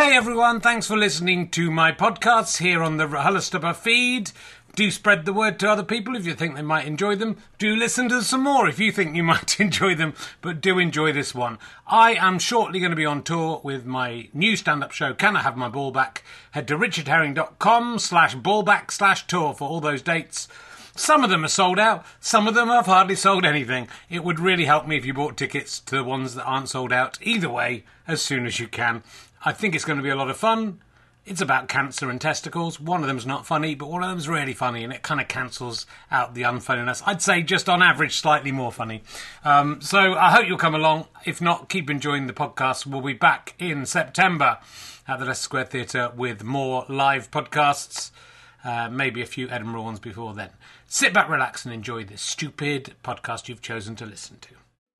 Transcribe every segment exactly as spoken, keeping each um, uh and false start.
Hey everyone, thanks for listening to my podcasts here on the RHLSTP feed. Do spread the word to other people if you think they might enjoy them. Do listen to some more if you think you might enjoy them, but do enjoy this one. I am shortly going to be on tour with my new stand-up show, Can I Have My Ball Back? Head to richardherring.com slash ballback slash tour for all those dates. Some of them are sold out, some of them have hardly sold anything. It would really help me if you bought tickets to the ones that aren't sold out. Either way, as soon as you can. I think it's going to be a lot of fun. It's about cancer and testicles. One of them's not funny, but one of them's really funny, and it kind of cancels out the unfunniness. I'd say just on average, slightly more funny. Um, so I hope you'll come along. If not, keep enjoying the podcast. We'll be back in September at the Leicester Square Theatre with more live podcasts. Uh, maybe a few Edinburgh ones before then. Sit back, relax, and enjoy this stupid podcast you've chosen to listen to.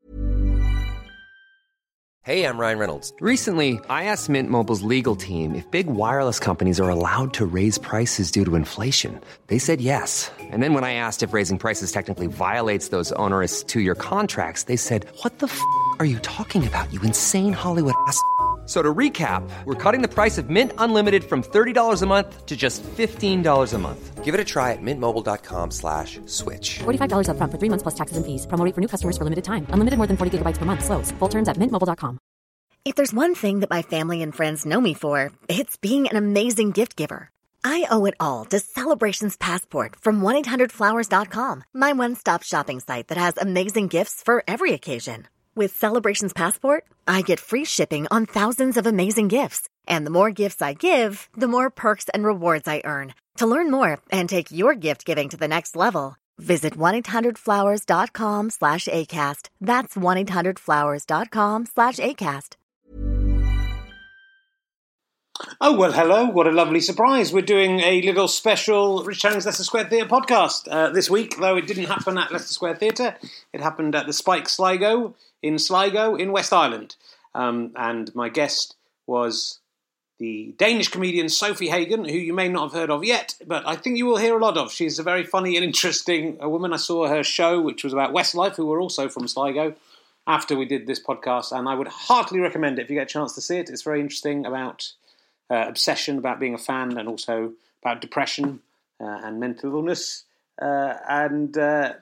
Hey, I'm Ryan Reynolds. Recently, I asked Mint Mobile's legal team if big wireless companies are allowed to raise prices due to inflation. They said yes. And then when I asked if raising prices technically violates those onerous two-year contracts, they said, what the f*** are you talking about, you insane Hollywood ass f- So to recap, we're cutting the price of Mint Unlimited from thirty dollars a month to just fifteen dollars a month. Give it a try at mintmobile.com slash switch. forty-five dollars up front for three months plus taxes and fees. Promo rate for new customers for limited time. Unlimited more than forty gigabytes per month. Slows full terms at mint mobile dot com. If there's one thing that my family and friends know me for, it's being an amazing gift giver. I owe it all to Celebrations Passport from one eight hundred flowers dot com, my one-stop shopping site that has amazing gifts for every occasion. With Celebrations Passport, I get free shipping on thousands of amazing gifts. And the more gifts I give, the more perks and rewards I earn. To learn more and take your gift giving to the next level, visit one eight hundred flowers dot com slash ACAST. That's one eight hundred flowers dot com slash ACAST. Oh, well, hello. What a lovely surprise. We're doing a little special Rich Herring's Leicester Square Theatre podcast uh, this week, though it didn't happen at Leicester Square Theatre. It happened at the Spike Sligo in Sligo in West Island. Um, and my guest was the Danish comedian Sophie Hagen, who you may not have heard of yet, but I think you will hear a lot of. She's a very funny and interesting uh, woman. I saw her show, which was about Westlife, who were also from Sligo, after we did this podcast, and I would heartily recommend it if you get a chance to see it. It's very interesting about uh, obsession, about being a fan, and also about depression uh, and mental illness. Uh, and uh,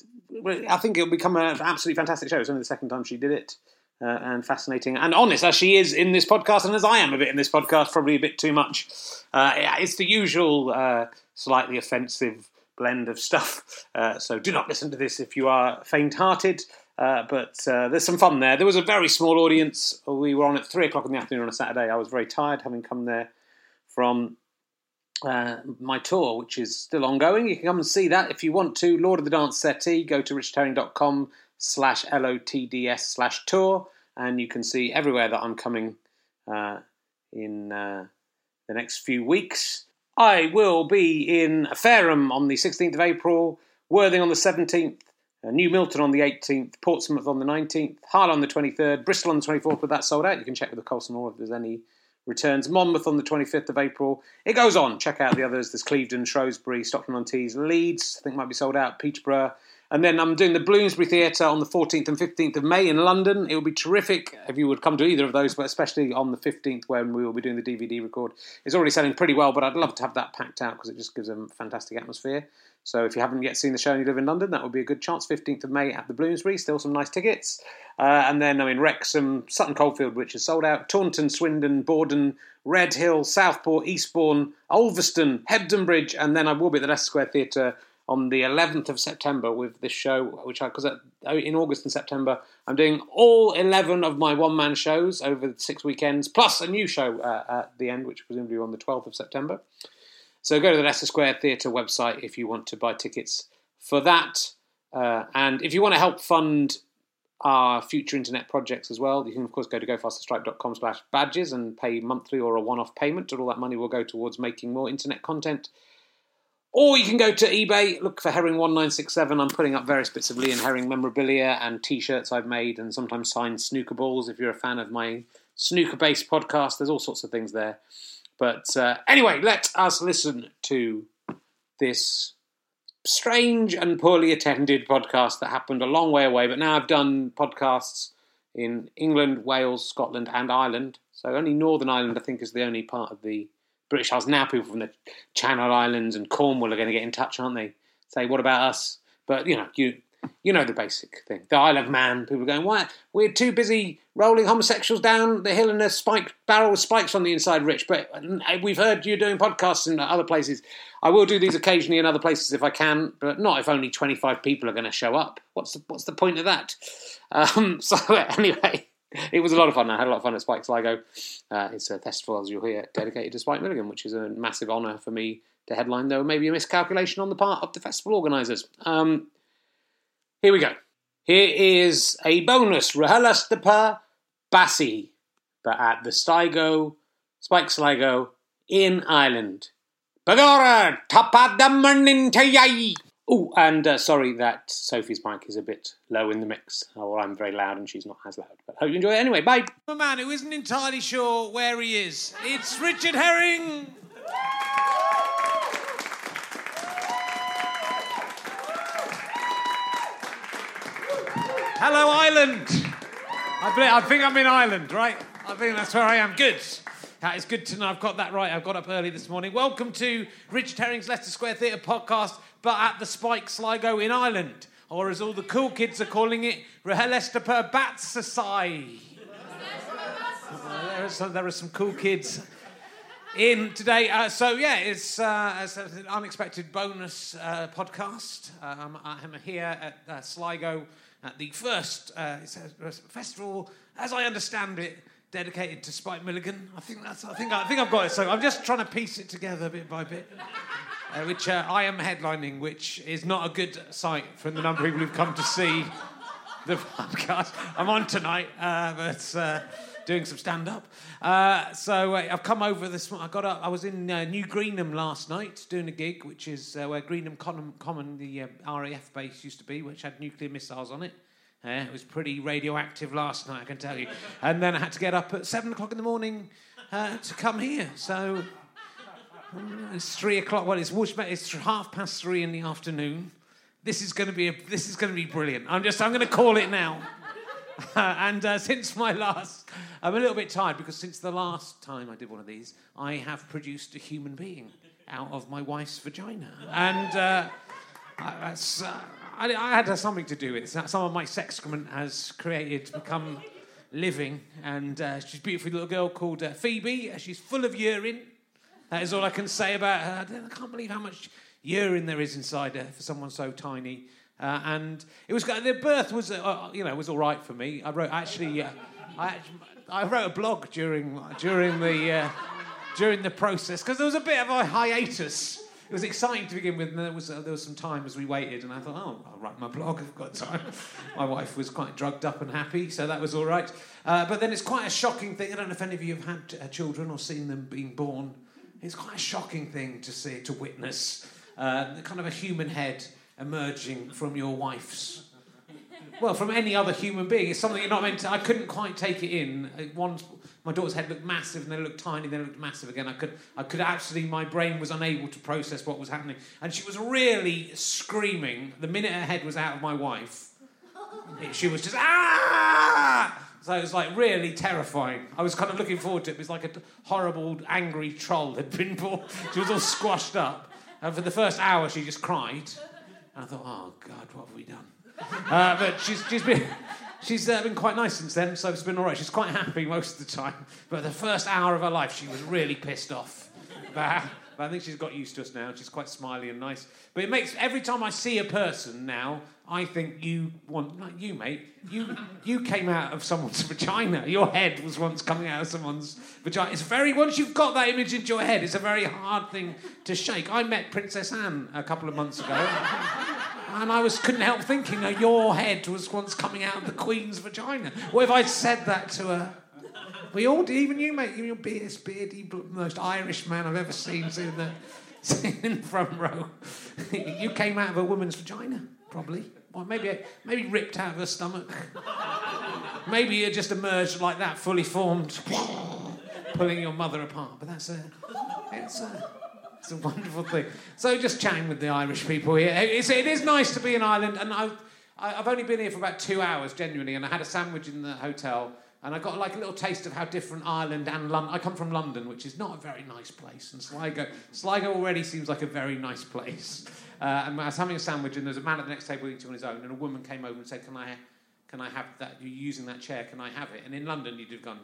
I think it'll become an absolutely fantastic show. It's only the second time she did it. Uh, and fascinating and honest as she is in this podcast, and as I am a bit in this podcast, probably a bit too much. Uh, it's the usual uh, slightly offensive blend of stuff. Uh, so do not listen to this if you are faint-hearted. Uh, but uh, there's some fun there. There was a very small audience. We were on at three o'clock in the afternoon on a Saturday. I was very tired, having come there from uh, my tour, which is still ongoing. You can come and see that if you want to. Lord of the Dance Settee. Go to richardherring.com slash L-O-T-D-S slash tour, and you can see everywhere that I'm coming uh, in uh, the next few weeks. I will be in Fareham on the sixteenth of April, Worthing on the seventeenth, uh, New Milton on the eighteenth, Portsmouth on the nineteenth, Hull on the twenty-third, Bristol on the twenty-fourth, but that's sold out. You can check with the Colson Hall if there's any returns. Monmouth on the twenty-fifth of April. It goes on. Check out the others. There's Clevedon, Shrewsbury, Stockton-on-Tees, Leeds, I think might be sold out, Peterborough. And then I'm doing the Bloomsbury Theatre on the fourteenth and fifteenth of May in London. It will be terrific if you would come to either of those, but especially on the fifteenth when we will be doing the D V D record. It's already selling pretty well, but I'd love to have that packed out because it just gives a fantastic atmosphere. So if you haven't yet seen the show and you live in London, that would be a good chance. fifteenth of May at the Bloomsbury, still some nice tickets. Uh, and then I'm in Wrexham, Sutton Coldfield, which is sold out, Taunton, Swindon, Borden, Redhill, Southport, Eastbourne, Ulverston, Hebden Bridge, and then I will be at the Leicester Square Theatre on the eleventh of September with this show, which I, because in August and September, I'm doing all eleven of my one-man shows over the six weekends, plus a new show uh, at the end, which presumably on the twelfth of September. So go to the Leicester Square Theatre website if you want to buy tickets for that. Uh, and if you want to help fund our future internet projects as well, you can, of course, go to gofasterstripe.com slash badges and pay monthly or a one-off payment, and all that money will go towards making more internet content. Or you can go to eBay, look for Herring one nine six seven. I'm putting up various bits of Lee and Herring memorabilia and T-shirts I've made, and sometimes signed snooker balls. If you're a fan of my snooker-based podcast, there's all sorts of things there. But uh, anyway, let us listen to this strange and poorly attended podcast that happened a long way away. But now I've done podcasts in England, Wales, Scotland and Ireland. So only Northern Ireland, I think, is the only part of the British Isles. Now people from the Channel Islands and Cornwall are going to get in touch, aren't they? Say, what about us? But, you know, you you know the basic thing. The Isle of Man, people are going, why? We're too busy rolling homosexuals down the hill in a spike barrel with spikes on the inside, Rich. But we've heard you doing podcasts in other places. I will do these occasionally in other places if I can, but not if only twenty-five people are going to show up. What's the, what's the point of that? Um, so anyway, it was a lot of fun. I had a lot of fun at Spike Sligo. Uh, it's a festival, as you'll hear, dedicated to Spike Milligan, which is a massive honour for me to headline, though maybe a miscalculation on the part of the festival organisers. Um, here we go. Here is a bonus Rhelas de Pa Bassi, but at the Sligo, Spike Sligo in Ireland. Bagora, tapa da morning tayai. Oh, and uh, sorry that Sophie's mic is a bit low in the mix. Oh, I'm very loud and she's not as loud. But hope you enjoy it anyway. Bye. A man who isn't entirely sure where he is. It's Richard Herring. Hello, Ireland. I, believe, I think I'm in Ireland, right? I think that's where I am. Good. That is good to know. I've got that right. I've got up early this morning. Welcome to Richard Herring's Leicester Square Theatre podcast, but at the Spike Sligo in Ireland, or as all the cool kids are calling it, Rhelas de Pa Bassi. There are some, there are some cool kids in today. Uh, so, yeah, it's, uh, it's an unexpected bonus uh, podcast. Um, I'm here at uh, Sligo at the first uh, it's a, a festival, as I understand it, dedicated to Spike Milligan. I think that's. I think. I think I've got it. So I'm just trying to piece it together bit by bit. Uh, which uh, I am headlining, which is not a good sight from the number of people who've come to see the podcast. I'm on tonight, uh, but uh, doing some stand-up. Uh, so uh, I've come over this. I got up. I was in uh, New Greenham last night doing a gig, which is uh, where Greenham Common, Common the uh, R A F base used to be, which had nuclear missiles on it. Uh, it was pretty radioactive last night, I can tell you. And then I had to get up at seven o'clock in the morning uh, to come here. So um, it's three o'clock. Well, it's it's half past three in the afternoon. This is going to be a, this is going to be brilliant. I'm just I'm going to call it now. Uh, and uh, since my last, I'm a little bit tired because since the last time I did one of these, I have produced a human being out of my wife's vagina, and uh, that's. Uh, I, I had something to do with it. Some of my excrement has created, become living, and uh, she's a beautiful little girl called uh, Phoebe. She's full of urine. That is all I can say about her. I can't believe how much urine there is inside her for someone so tiny. Uh, and it was the birth was, uh, you know, was all right for me. I wrote actually, uh, I, actually I wrote a blog during during the uh, during the process because there was a bit of a hiatus. It was exciting to begin with, and there was uh, there was some time as we waited, and I thought, oh, I'll write my blog, I've got time. My wife was quite drugged up and happy, so that was all right. Uh, but then it's quite a shocking thing. I don't know if any of you have had uh, children or seen them being born. It's quite a shocking thing to see, to witness, uh, kind of a human head emerging from your wife's, well, from any other human being. It's something you're not meant to. I couldn't quite take it in. One, my daughter's head looked massive, and then it looked tiny, then it looked massive again. I could, I could actually, my brain was unable to process what was happening. And she was really screaming the minute her head was out of my wife. She was just, ah! So it was like really terrifying. I was kind of looking forward to it. It was like a horrible, angry troll had been born. She was all squashed up. And for the first hour, she just cried. And I thought, oh, God, what have we done? Uh, but she's she's been she's uh, been quite nice since then, so it's been all right. She's quite happy most of the time. But the first hour of her life, she was really pissed off. But, but I think she's got used to us now. She's quite smiley and nice. But it makes, every time I see a person now, I think you want, like you, mate, you you came out of someone's vagina. Your head was once coming out of someone's vagina. It's very, once you've got that image into your head, it's a very hard thing to shake. I met Princess Anne a couple of months ago. And I was couldn't help thinking, oh, your head was once coming out of the Queen's vagina. What if I'd said that to her? We all did, even you, mate. You're this beardy, most Irish man I've ever seen in the, seen in the front row. You came out of a woman's vagina, probably. Or maybe maybe ripped out of her stomach. Maybe you just emerged like that, fully formed, pulling your mother apart. But that's a... It's a... It's a wonderful thing. So just chatting with the Irish people here. It's, it is nice to be in Ireland, and I've, I've only been here for about two hours, genuinely, and I had a sandwich in the hotel, And I got like a little taste of how different Ireland and London... I come from London, which is not a very nice place. And Sligo, Sligo already seems like a very nice place. Uh, and I was having a sandwich, and there was a man at the next table eating on his own, and a woman came over and said, can I, can I have that? You're using that chair, can I have it? And in London, you'd have gone...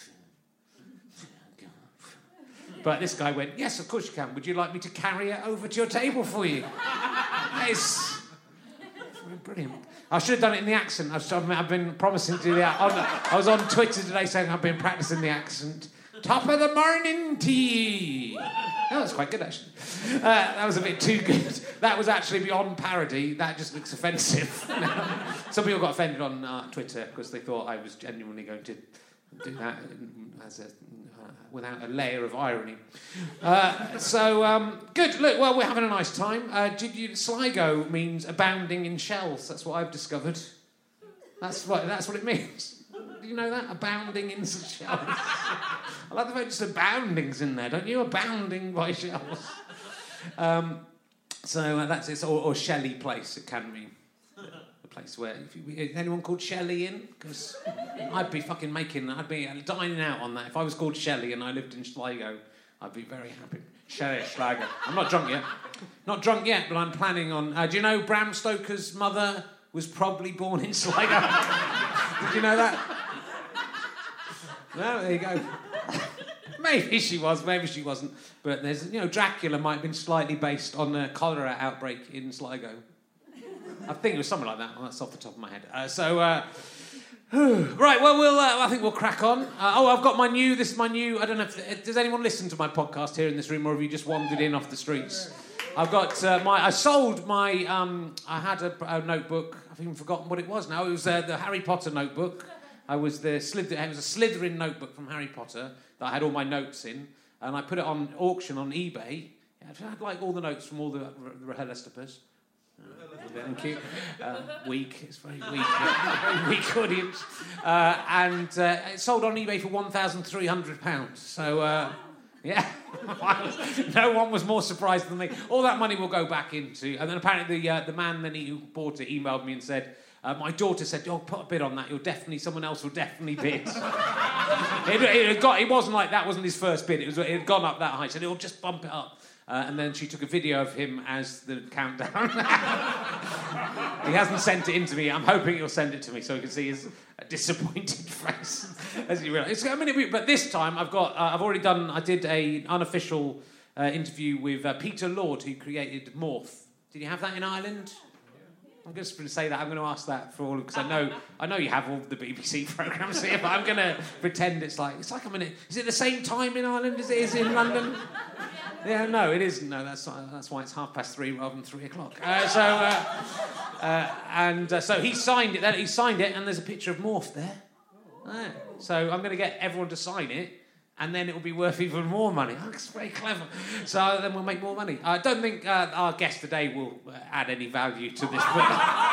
But this guy went, yes, of course you can. Would you like me to carry it over to your table for you? It's brilliant. I should have done it in the accent. I've, I've been promising to do that. I was on Twitter today saying I've been practicing the accent. Top of the morning tea. That was quite good, actually. Uh, that was a bit too good. That was actually beyond parody. That just looks offensive. Some people got offended on uh, Twitter because they thought I was genuinely going to do that as a... without a layer of irony. Uh, so, um, good. Look, well, we're having a nice time. Uh, did you, Sligo means abounding in shells. That's what I've discovered. That's what, that's what it means. Do you know that? Abounding in shells. I like the fact just abounding's in there, don't you? Abounding by shells. Um, so uh, that's it. Or, or Shelley Place, it can mean. Place where if you, is anyone called Shelley in? Because I'd be fucking making, I'd be dining out on that. If I was called Shelley and I lived in Sligo, I'd be very happy. Shelley, Sligo. I'm not drunk yet. Not drunk yet, but I'm planning on... Uh, do you know Bram Stoker's mother was probably born in Sligo? Did you know that? No, there you go. Maybe she was, maybe she wasn't. But there's, you know, Dracula might have been slightly based on a cholera outbreak in Sligo. I think it was something like that. Well, that's off the top of my head. Uh, so, uh, right. Well, we'll. Uh, I think we'll crack on. Uh, oh, I've got my new. This is my new. I don't know if does anyone listen to my podcast here in this room, or have you just wandered in off the streets? I've got uh, my. I sold my. Um, I had a, a notebook. I've even forgotten what it was now. It was uh, the Harry Potter notebook. I was the Slither. It was a Slytherin notebook from Harry Potter that I had all my notes in, and I put it on auction on eBay. I had like all the notes from all the RHLSTPers. Thank you. Uh, weak. It's very weak. Yeah. Very weak audience. Uh, and uh, it sold on eBay for one thousand three hundred pounds. So, uh, yeah. No one was more surprised than me. All that money will go back into... And then apparently the, uh, the man then he, who bought it emailed me and said, uh, my daughter said, oh, put a bid on that. You'll definitely... Someone else will definitely bid. it, it, it, got, it wasn't like that wasn't his first bid. It, was, it had gone up that high. So it'll just bump it up. Uh, and then she took a video of him as the countdown. He hasn't sent it in to me. I'm hoping he'll send it to me so he can see his uh, disappointed face as he realises. I mean, it, but this time I've got. Uh, I've already done. I did a unofficial uh, interview with uh, Peter Lord, who created Morph. Did you have that in Ireland? I'm just going to say that. I'm going to ask that for all because I know I know you have all the B B C programmes here, but I'm going to pretend it's like it's like I'm in it. Is it the same time in Ireland as it is in London? Yeah, no, it isn't. No, that's that's why it's half past three rather than three o'clock. Uh, so, uh, uh, and uh, so he signed it. Then he signed it, and there's a picture of Morph there. Uh, so I'm going to get everyone to sign it, and then it will be worth even more money. Oh, it's very clever. So then we'll make more money. I don't think uh, our guest today will uh, add any value to this book.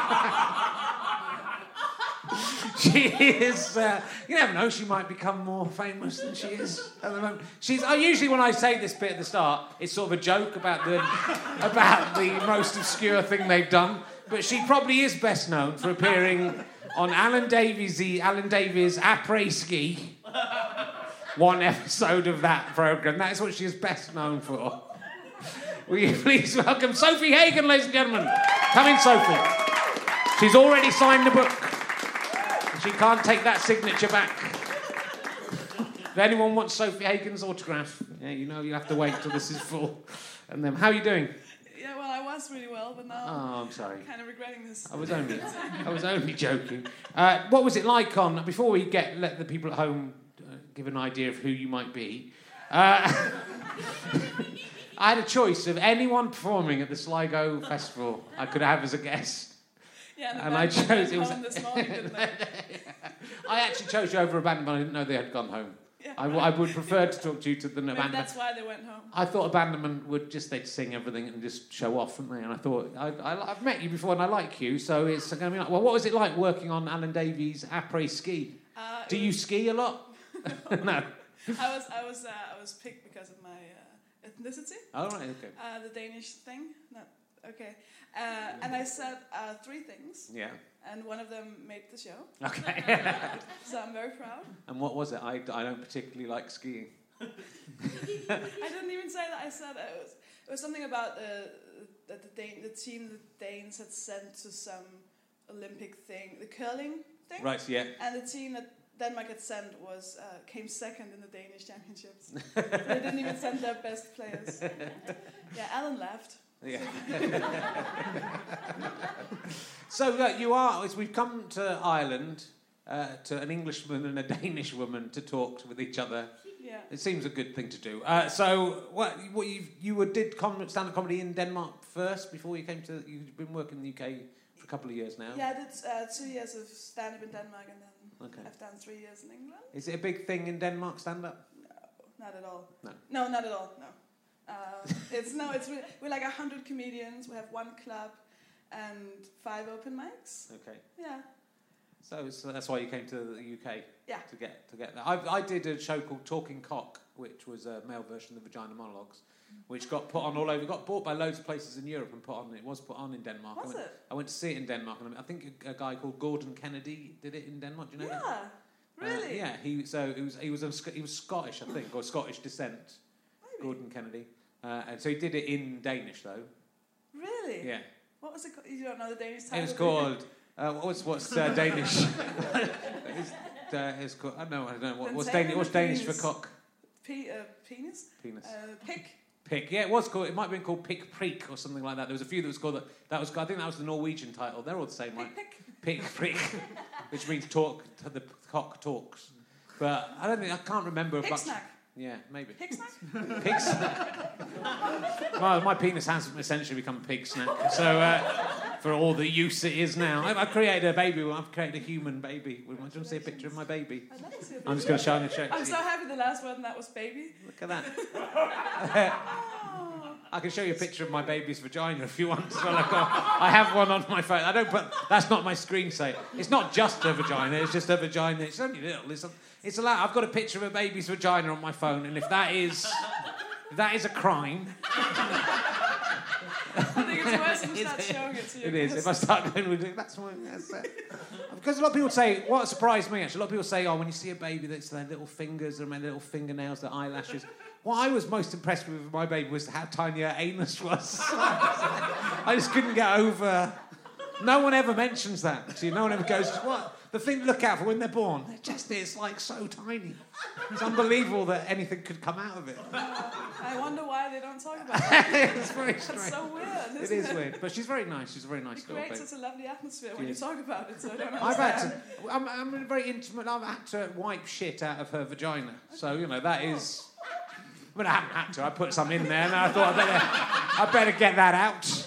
She is, uh, you never know, she might become more famous than she is at the moment. She's, uh, usually when I say this bit at the start, it's sort of a joke about the about the most obscure thing they've done. But she probably is best known for appearing on Alan Davies' Alan Davies' Après Ski. One episode of that programme. That's what she is best known for. Will you please welcome Sophie Hagen, ladies and gentlemen. Come in, Sophie. She's already signed the book. She can't take that signature back. If anyone wants Sophie Hagen's autograph, yeah, you know you have to wait till this is full. And then, how are you doing? Yeah, well, I was really well, but now oh, I'm sorry. I'm kind of regretting this. I was only, I was only joking. Uh, what was it like on? Before we get let the people at home uh, give an idea of who you might be. Uh, I had a choice of anyone performing at the Sligo Festival I could have as a guest. Yeah, and, and I chose it was. This morning, didn't they? I actually chose you over a band, but I didn't know they had gone home. Yeah. I, I would prefer to talk to you to the Maybe abandonment. that's why they went home. I thought abandonment would just they'd sing everything and just show off, wouldn't they? And I thought I, I, I've met you before and I like you, so it's going to be like. Well, what was it like working on Alan Davies' Après Ski? Uh, Do you was... ski a lot? No. I was I was uh, I was picked because of my uh, ethnicity. Oh right, okay. Uh, the Danish thing. Not okay. Uh, and I said uh, three things. Yeah. and one of them made the show. Okay. So I'm very proud. And what was it? I, I don't particularly like skiing. I didn't even say that. I said it was it was something about the that the Dane, the team the Danes had sent to some Olympic thing, the curling thing. Right. Yeah. And the team that Denmark had sent was uh, came second in the Danish championships. So they didn't even send their best players. Yeah, Alan laughed. Yeah. So look, you are. As we've come to Ireland, uh, to an Englishman and a Danish woman to talk with each other. Yeah. It seems a good thing to do. Uh, so, what? What you you were did com- stand-up comedy in Denmark first before you came to? You've been working in the U K for a couple of years now. Yeah, I did uh, two years of stand-up in Denmark, and then Okay. I've done three years in England. Is it a big thing in Denmark, stand-up? No, not at all. No. No, not at all. No. Uh, it's no. It's re- we're like a hundred comedians. We have one club and five open mics. Okay. Yeah. So, so that's why you came to the U K. Yeah. To get to get that. I I did a show called Talking Cock, which was a male version of the Vagina Monologues, which got put on all over. Got bought by loads of places in Europe and put on. It was put on in Denmark. Was I went, it? I went to see it in Denmark, and I think a, a guy called Gordon Kennedy did it in Denmark. Do you know Yeah. that? Really? Uh, yeah. He so he was he was a, Sc- he was Scottish, I think, or Scottish descent. Maybe. Gordon Kennedy, uh, and so he did it in Danish though. Really? Yeah. What was it called? You don't know the Danish title? It was do you? called. Uh, what's what's uh, Danish? it's, uh, it's called. I don't know. I don't know. What, what's Danish? What's Danish for cock? Pe- uh, penis. Penis. Uh, pig. Pick. Yeah, it was called. It might have been called Pick Prick or something like that. There was a few that was called that. That was. I think that was the Norwegian title. They're all the same, right? Pick. Pick Prick, which means talk. The cock talks. But I don't think I can't remember. Pig much. snack. Yeah, maybe. Pig snack. Pig snack. Well, my penis has essentially become a pig snack. So, uh, for all the use it is now, I've, I've created a baby. I've created a human baby. Do you want to see a picture of my baby? I'd like to see a I'm just picture. going to show you. Show it to I'm you. so happy the last one that was baby. Look at that. I can show you a picture of my baby's vagina if you want. As well. I've got, I have one on my phone. I don't put. That's not my screensaver. It's not just a vagina. It's just a vagina. It's only little. It's a, it's a lot. I've got a picture of a baby's vagina on my phone, and if that is, if that is a crime. I think it's worse when you start showing it to you. It is. If I start going with it, that's why. That's it. Because a lot of people say, what surprised me actually, a lot of people say, oh, when you see a baby, that's their little fingers, their little fingernails, their eyelashes. What I was most impressed with with my baby was how tiny her anus was. I just couldn't get over. No one ever mentions that. See, no one ever goes, what? The thing to look out for when they're born, it just is like so tiny. It's unbelievable that anything could come out of it. I wonder why they don't talk about it. It's very That's strange. so weird, It isn't is weird, but she's very nice. She's a very nice It little creates baby. such a lovely atmosphere when She you is. talk about it, so I don't I've had understand. to. I'm, I'm very intimate. I've had to wipe shit out of her vagina. So you know that is. I mean, I haven't had to. I put some in there, and I thought I better, I better get that out.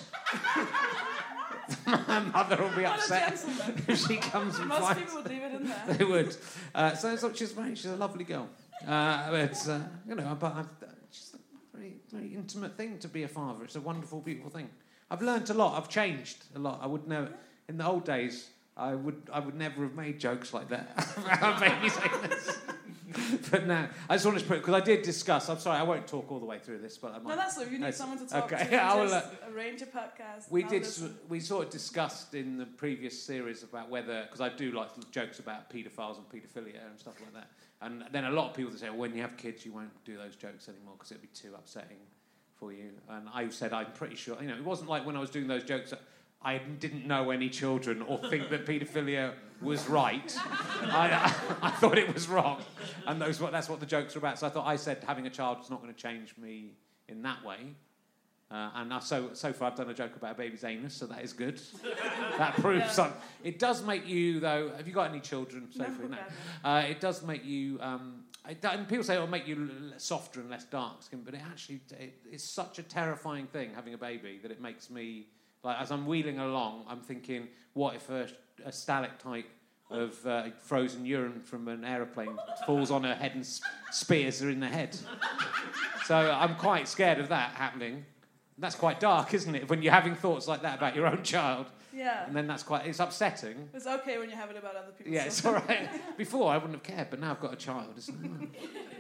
My mother will be What a upset gentleman. if she comes and Most finds. people would leave it in there. They would. Uh, so, so she's very. She's a lovely girl. Uh, but uh, you know, but I've, it's a very, very intimate thing to be a father. It's a wonderful, beautiful thing. I've learnt a lot. I've changed a lot. I would never. In the old days, I would. I would never have made jokes like that about babies like this. But now, I just wanted to put because I did discuss. I'm sorry, I won't talk all the way through this, but I might. No, that's so. You need That's- someone to talk okay. to. You I will, just uh, arrange a podcast. We and I'll did. listen. We sort of discussed in the previous series about whether, because I do like jokes about paedophiles and paedophilia and stuff like that. And then a lot of people say, well, when you have kids, you won't do those jokes anymore because it'd be too upsetting for you. And I said, I'm pretty sure. You know, it wasn't like when I was doing those jokes. I didn't know any children or think that paedophilia was right. I, I thought it was wrong, and those that's what the jokes are about. So I thought I said having a child was not going to change me in that way. Uh, and I, so so far I've done a joke about a baby's anus, so that is good. That proves Yeah. something. It does make you though. Have you got any children? So No, far? No. no. Uh, it does make you. Um, it, do- and people say it'll make you l- softer and less dark skin, but it actually it, it's such a terrifying thing having a baby that it makes me. Like, as I'm wheeling along, I'm thinking, what if a, a stalactite of uh, frozen urine from an aeroplane falls on her head and s- spears her in the head? So I'm quite scared of that happening. That's quite dark, isn't it? When you're having thoughts like that about your own child. Yeah. And then that's quite, it's upsetting. It's okay when you have it about other people. Yeah, it's all right. Before, I wouldn't have cared, but now I've got a child, isn't it?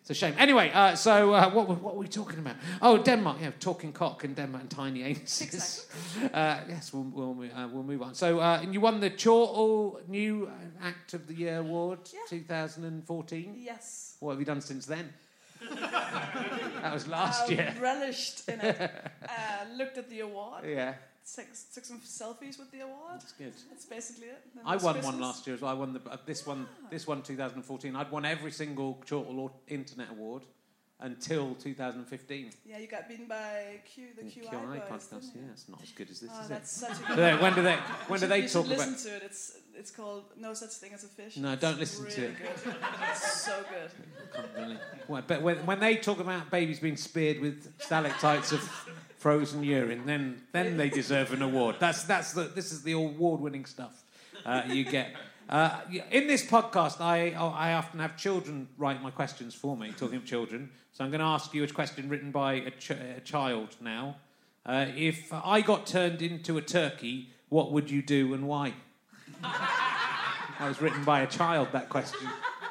It's a shame. Anyway, uh, so uh, what, were- what were we talking about? Oh, Denmark. Yeah, talking cock and Denmark and tiny anuses. uh, yes, we'll we'll, uh, we'll move on. So uh, and you won the Chortle New Act of the Year Award, Yeah. twenty fourteen. Yes. What have you done since then? That was last I year. relished in it. Uh, looked at the award. Yeah, Took, took some selfies with the award. that's good. That's basically it. Then I there's won Christmas. one last year as well. I won the uh, this one this one twenty fourteen. I'd won every single Chortle Aw- Internet Award until two thousand fifteen. Yeah, you got beaten by Q, the The Q Q I I boys, podcast. didn't you? Yeah, it's not as good as this, Oh, is that's it? such a So good. then when do they when do You they should talk listen about? to it. It's it's called No Such Thing as a Fish. No, It's don't listen to really it. Good. It's so good. Really? Well, but when, when they talk about babies being speared with stalactites of frozen urine, then then they deserve an award. That's that's the this is the award-winning stuff uh, you get. Uh, in this podcast, I I often have children write my questions for me. Talking of children, so I'm going to ask you a question written by a, ch- a child now. Uh, if I got turned into a turkey, what would you do and why? That was written by a child. That question.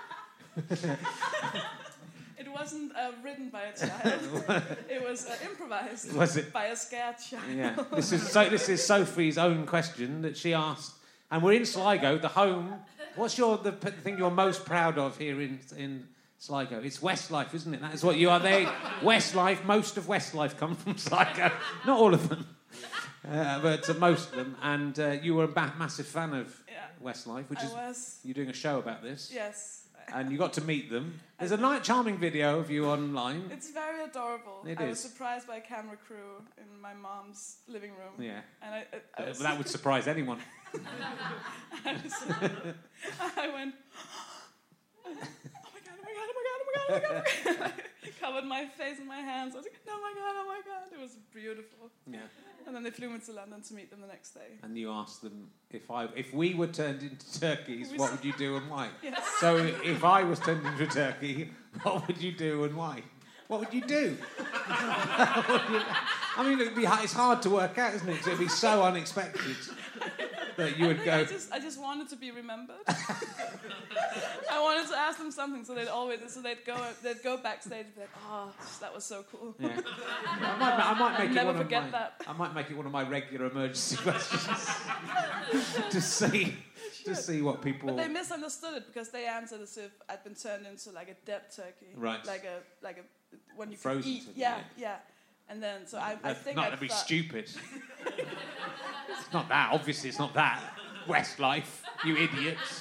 It wasn't uh, written by a child. It was uh, improvised. Was it? By a scared child. Yeah, this is so. This is Sophie's own question that she asked, and we're in Sligo, the home. What's your the p- thing you're most proud of here in in Sligo? It's Westlife, isn't it? That is what you are. They Westlife. Most of Westlife come from Sligo. Not all of them, uh, but uh, most of them. And uh, you were a ba- massive fan of Yeah. Westlife, which I is was. you're doing a show about this, Yes. and you got to meet them. There's a nice, charming video of you online. It's very adorable. It I was is. surprised by a camera crew in my mom's living room. Yeah. And I, I, I, Uh, was, that would surprise anyone. I, was- I went, oh my god, oh my god, oh my god, oh my god, oh my god, oh my god. I covered my face and my hands. I was like, oh my god, oh my god. It was beautiful. Yeah. And then they flew me to London to meet them the next day. And you asked them if I if we were turned into turkeys, We what s- would you do and why? Yes. So if I was turned into a turkey, what would you do and why? What would you do? I mean, it'd be, it's hard to work out, isn't it? 'Cause it'd be so unexpected that you I would think go. I just, I just wanted to be remembered. I wanted to ask them something, so they'd always, so they'd go, they'd go backstage and be like, "Oh, that was so cool." Yeah. I might, I might make Never it one forget of my, that. I might make it one of my regular emergency questions to see to see what people. But they misunderstood it because they answered as if I'd been turned into like a dead turkey, Right. Like a, like a one you Frozen could eat. turkey, Yeah, yeah. yeah. And then, so I, I That's think not I to be thought, stupid. It's not that. Obviously, it's not that. Westlife, you idiots.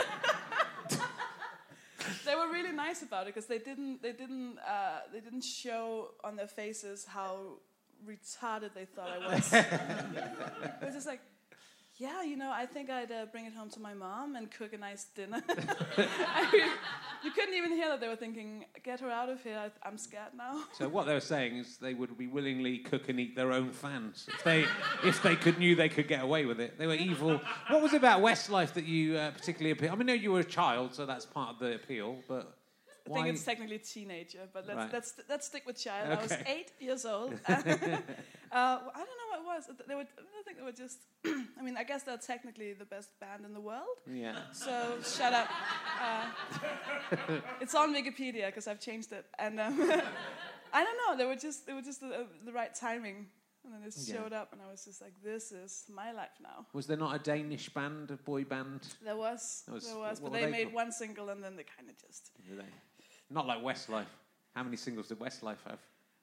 they were really nice about it because they didn't, they didn't, uh, they didn't show on their faces how retarded they thought I was. It was just like, yeah, you know, I think I'd uh, bring it home to my mom and cook a nice dinner. I mean, you couldn't even hear that they were thinking, get her out of here, I, I'm scared now. So what they were saying is they would be willingly cook and eat their own fans if they if they could knew they could get away with it. They were evil. What was it about Westlife that you uh, particularly appeal? I mean, no, you were a child, so that's part of the appeal. But I why? think it's technically teenager, but let's Right. let's let's stick with child. I was Okay. eight years old. uh, I don't know what it was. They were. I think they were just. I mean, I guess they're technically the best band in the world. Yeah. So shut up. Uh, it's on Wikipedia because I've changed it, and um, I don't know. They were just. They were just the, the right timing, and then it Yeah. showed up, and I was just like, "This is my life now." Was there not a Danish band, a boy band? There was. There was- there was, what but were they, they made called? one single, and then they kind of just. Did they? Not like Westlife. How many singles did Westlife have?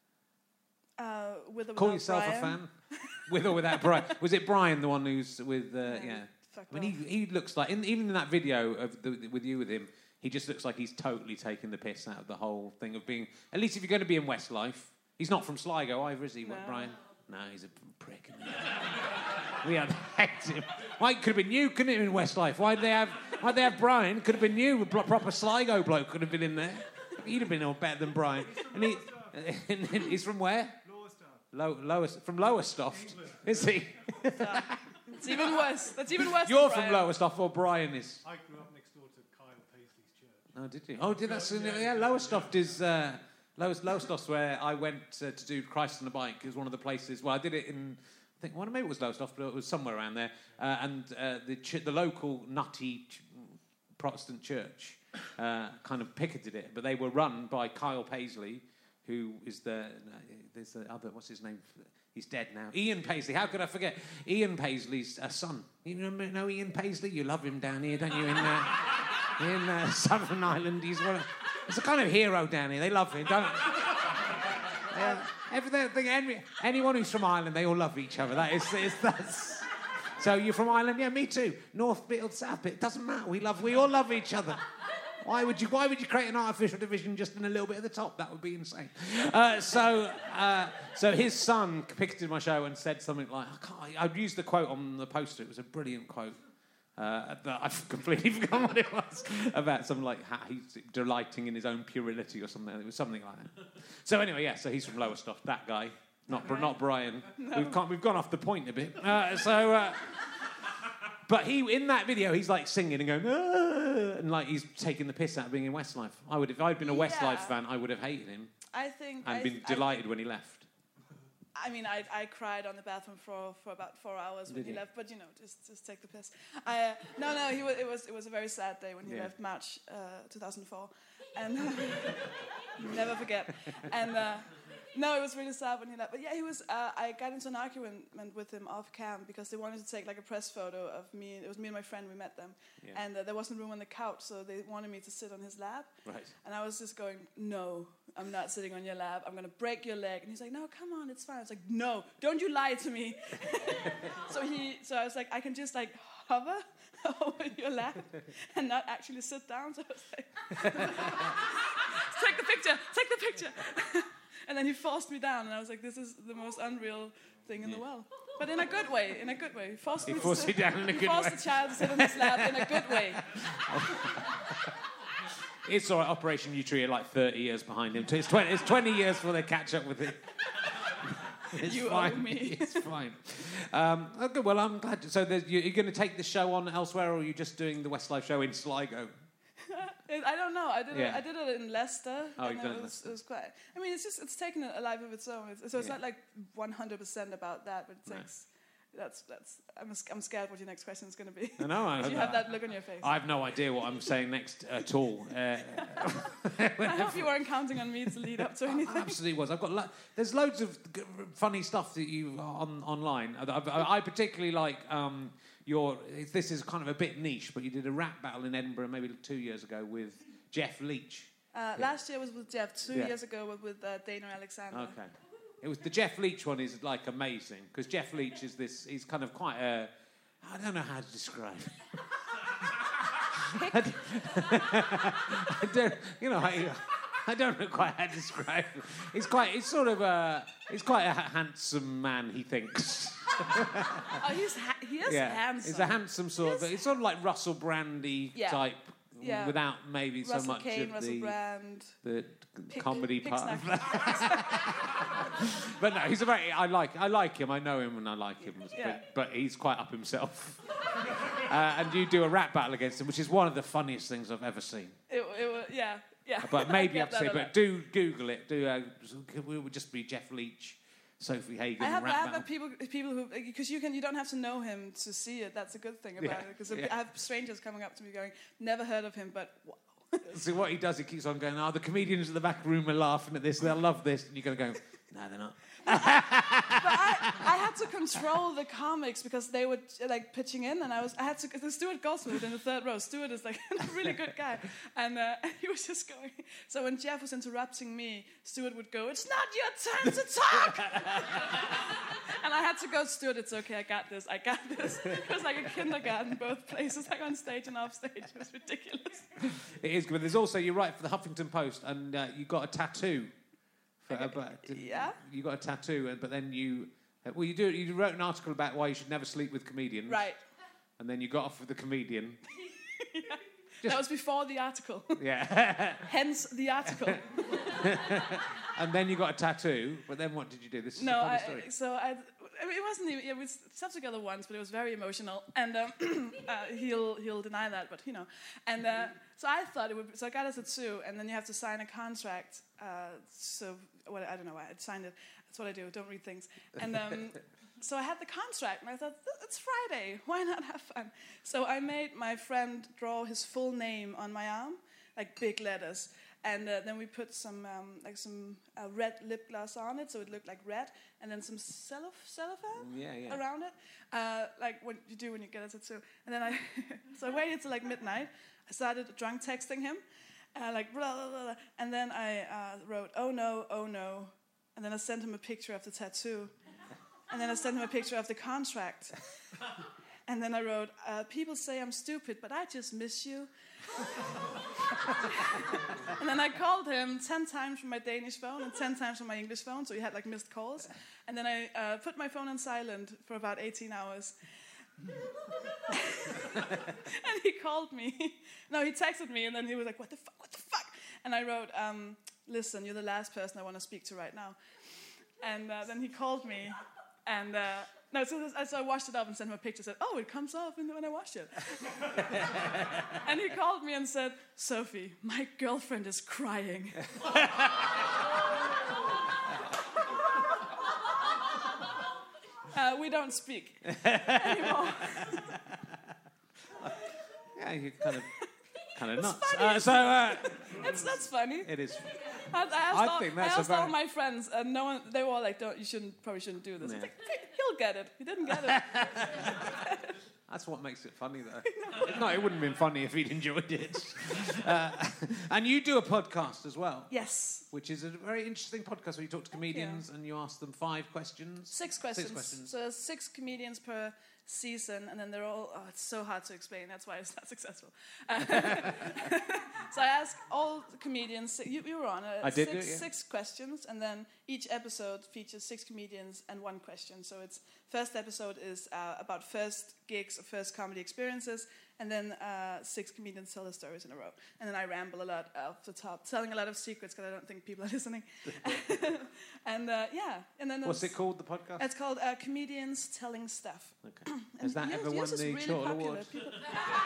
Uh, with or Call without yourself Brian. a fan? With or without Brian? Was it Brian, the one who's with, uh, Yeah, yeah. fuck I mean, off. he, he looks like, in, even in that video of the, with you with him, he just looks like he's totally taken the piss out of the whole thing of being, at least if you're going to be in Westlife, he's not from Sligo either, is he, No. Brian? No, he's a prick. Isn't he? We had hacked him. Why, it could have been you, couldn't it, in Westlife? Why'd they have, why'd they have Brian? Could have been you, a pro- proper Sligo bloke could have been in there. He'd have been all better than Brian. And he, and then he's from where? Low, Lower, from Lowestoft, is he? It's even worse. That's even worse. You're than from Brian. Lowestoft, or Brian is? I grew up next door to Kyle Paisley's church. Oh, did you? Oh, did that? Yeah, Lowestoft is uh, Lowestoft, Lowestoft's where I went uh, to do Christ on a Bike. It was one of the places. Well, I did it in. I think well, maybe it was Lowestoft, but it was somewhere around there. Uh, and uh, the ch- the local nutty ch- Protestant church uh, kind of picketed it, but they were run by Kyle Paisley, who is the no, there's the other what's his name? He's dead now. Ian Paisley. How could I forget? Ian Paisley's uh, son. You know, know Ian Paisley? You love him down here, don't you? In uh, in uh, Southern Ireland, he's one. Of, he's a kind of hero down here. They love him, don't they? Uh, everything, any, anyone who's from Ireland, they all love each other. That is, is that's. So you're from Ireland? Yeah, me too. North bit or South bit, it doesn't matter. We love, we all love each other. Why would you? Why would you create an artificial division just in a little bit at the top? That would be insane. Uh, so, uh, so his son picketed my show and said something like, I can't, I'd used the quote on the poster. It was a brilliant quote. Uh, that I've completely forgotten what it was about. Something like how he's delighting in his own puerility or something. It was something like that. So anyway, yeah. So he's from Lowestoft. That guy, not Bri- not Brian. No. We've gone, we've gone off the point a bit. Uh, so. Uh, But he, in that video, he's like singing and going, ah, and like he's taking the piss out of being in Westlife. I would, if I'd been a Westlife Yeah. fan, I would have hated him. I think. And I, been I delighted think, when he left. I mean, I I cried on the bathroom for, for about four hours when Did he you? left. But you know, just just take the piss. I, uh, no, no, he was, it was it was a very sad day when he Yeah. left, March uh, two thousand four, and never forget. And uh, no, it was really sad when he left. But yeah, he was. Uh, I got into an argument with him off cam because they wanted to take like a press photo of me. It was me and my friend. We met them, Yeah. and uh, there wasn't room on the couch, so they wanted me to sit on his lap. Right. And I was just going, no, I'm not sitting on your lap. I'm going to break your leg. And he's like, no, come on, it's fine. I was like, no, don't you lie to me. so he, so I was like, I can just like hover over your lap and not actually sit down. So I was like, take the picture, take the picture. And then he forced me down, and I was like, this is the most unreal thing in the world. But in a good way, in a good way. He forced He me forced to you sit, down in a he good forced way. the child to sit on his lap in a good way. It's all right, Operation Nutria, like thirty years behind him. It's twenty, it's twenty years before they catch up with it. It's You fine. owe me. It's fine. Um, okay, well, I'm glad. To, so there's- you- you're going to take the show on elsewhere, or are you just doing the Westlife show in Sligo? I don't know. I did Yeah. it. I did it in Leicester. Oh, and you've done it it in was, Leicester. it was quite. I mean, it's just it's taken a life of its own. It's, so it's Yeah. not like one hundred percent about that, but it No. takes. That's that's. I'm I'm scared what your next question is going to be. I know. I, you have that look on your face. I have no idea what I'm saying next at all. Uh, I hope you weren't counting on me to lead up to I anything. absolutely was. I've got lo- there's loads of g- funny stuff that you on online. I, I, I particularly like um, your. This is kind of a bit niche, but you did a rap battle in Edinburgh maybe two years ago with Jeff Leach. Uh, last year was with Jeff. Two Yeah. years ago was with uh, Dana Alexander. Okay. It was the Jeff Leach one is like amazing because Jeff Leach is this. He's kind of quite a. I don't know how to describe him. I don't- I don't. You know. I, I don't know quite how to describe him. He's quite. He's sort of a. He's quite a ha- handsome man. He thinks. Oh, he's ha- he is handsome. He's a handsome sort of. He's sort of like Russell Brandy Yeah. type. Yeah. Without maybe so Russell much Kane, of Russell the Brand. the Pig- comedy pig part. snack. But no, he's a very. I like. I like him. I know him, and I like him. Yeah. But, but he's quite up himself. uh, and you do a rap battle against him, which is one of the funniest things I've ever seen. It, it was, yeah, yeah. But maybe I I have get to say. that a But lot. do Google it. Do. Uh, it would just be Jeff Leach, Sophie Hagen. I have, I rap have battle. uh, people people who because you can you don't have to know him to see it. That's a good thing about Yeah, it because yeah. I have strangers coming up to me going, "Never heard of him, but wow." So what he does, he keeps on going, oh, the comedians at the back room are laughing at this, they'll love this. And you're going to go, no, they're not. But I, I had to control the comics because they were like pitching in, and I was I had to. The Stuart Goldsmith in the third row. Stuart is like a really good guy, and uh, he was just going. So when Jeff was interrupting me, Stuart would go, "It's not your turn to talk," and I had to go, "Stuart, it's okay. I got this. I got this." It was like a kindergarten, both places, like on stage and off stage. It was ridiculous. It is good. But there's also, you write for the Huffington Post, and uh, you got a tattoo. For, uh, but, Yeah? You got a tattoo, and but then you, uh, well, you do. You wrote an article about why you should never sleep with comedians. Right. And then you got off with the comedian. Yeah. That was before the article. Yeah. Hence the article. And then you got a tattoo. But then what did you do? This is No, a funny I, story. so I, I mean, it wasn't even. Yeah, we slept together once, but it was very emotional, and um, uh, he'll he'll deny that, but you know, and uh, so I thought it would. So I got a tattoo, and then you have to sign a contract. Uh, so well, I don't know why I signed it. That's what I do. Don't read things. And um, so I had the contract, and I thought it's Friday. Why not have fun? So I made my friend draw his full name on my arm. like big letters. And uh, then we put some um, like some uh, red lip gloss on it, so it looked like red, and then some cellof- cellophane yeah, yeah. around it, uh, like what you do when you get a tattoo. And then I, so I waited till like midnight. I started drunk texting him, uh, like blah blah blah, and then I uh, wrote, "Oh no, oh no," and then I sent him a picture of the tattoo, and then I sent him a picture of the contract, and then I wrote, uh, "People say I'm stupid, but I just miss you." And then I called him ten times from my Danish phone and ten times from my English phone, so he had like missed calls. And then I uh, put my phone on silent for about eighteen hours. And he called me. No, he texted me, and then he was like, "What the fuck? What the fuck?" And I wrote, um, "Listen, you're the last person I want to speak to right now." And uh, then he called me, and. Uh, No, so, this, so I washed it up and sent him a picture. Said, "Oh, it comes off when I wash it." And he called me and said, "Sophie, my girlfriend is crying." uh, we don't speak anymore. Yeah, you kind of, kind of nuts. Uh, so uh, it's that's funny. It is. I, I asked, I all, think that's I asked a very... all my friends, and no one. They were all like, "Don't you shouldn't probably shouldn't do this." Yeah. I was like, "He'll get it." He didn't get it. That's what makes it funny, though. No, it wouldn't have been funny if he'd enjoyed it. Uh, and you do a podcast as well. Yes. Which is a very interesting podcast where you talk to comedians and you ask them five questions. Six questions. Six questions. So there's six comedians per season, and then they're all, oh, it's so hard to explain. That's why it's not successful. Uh, so I ask all the comedians, you, you were on, uh, I did six, do it, yeah. six questions, and then each episode features six comedians and one question. So it's, first episode is uh, about first gigs or first comedy experiences, and then uh, six comedians tell their stories in a row. And then I ramble a lot off the top, telling a lot of secrets because I don't think people are listening. And uh, yeah, and then what's it called? The podcast? It's called uh, Comedians Telling Stuff. Okay. Has that yours, ever won yours the is really Chortle popular. Award? People,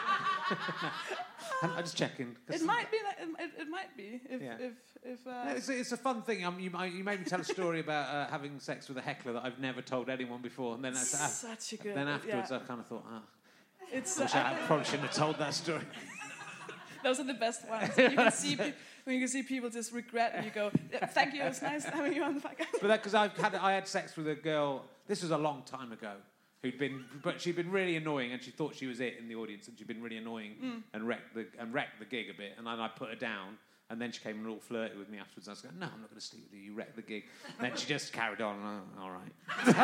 I'm, I'm just checking. it might be. Like, it, it might be if Yeah. if if. Uh, No, it's, a, it's a fun thing. Um, you, you made me tell a story about uh, having sex with a heckler that I've never told anyone before, and then that's, uh, such a good. then afterwards yeah. I kind of thought, ah, It's. wish Uh, I probably shouldn't have told that story. Those are the best ones. You can see pe- when you can see people just regret, and you go, yeah, "Thank you, it was nice having you on the podcast." But that because I had I had sex with a girl. This was a long time ago. Who'd been, but she'd been really annoying, and she thought she was it in the audience, and she'd been really annoying Mm. and wrecked the and wrecked the gig a bit. And then I put her down, and then she came and all flirty with me afterwards. And I was going, "No, I'm not going to sleep with you. You wrecked the gig." And then she just carried on. And I, all right.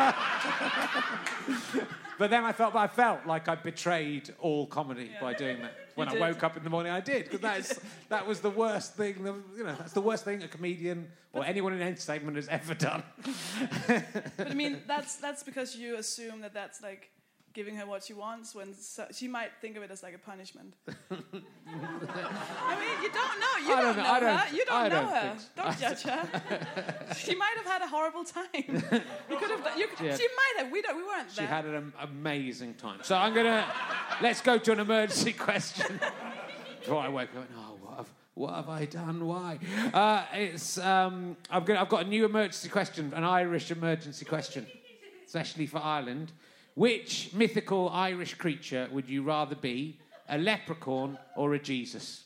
But then I felt, but I felt like I betrayed all comedy Yeah. by doing that. When You I did. woke up in the morning, I did because that is that was the worst thing. that- You know, that's the worst thing a comedian or anyone in entertainment has ever done. But I mean, that's that's because you assume that that's like giving her what she wants, when so, she might think of it as like a punishment. I mean, you don't know. You I don't, don't know- know I don't- her. You don't I know don't her. think so. Don't judge her. She might have had a horrible time. You could have. You, Yeah. She might have. We don't. We weren't She there. had an am- amazing time. So I'm gonna let's go to an emergency question. Before I wake up, oh, what have, what have I done? Why? Uh, it's um, I'm gonna, I've got a new emergency question, an Irish emergency question, especially for Ireland. Which mythical Irish creature would you rather be, a leprechaun or a Jesus?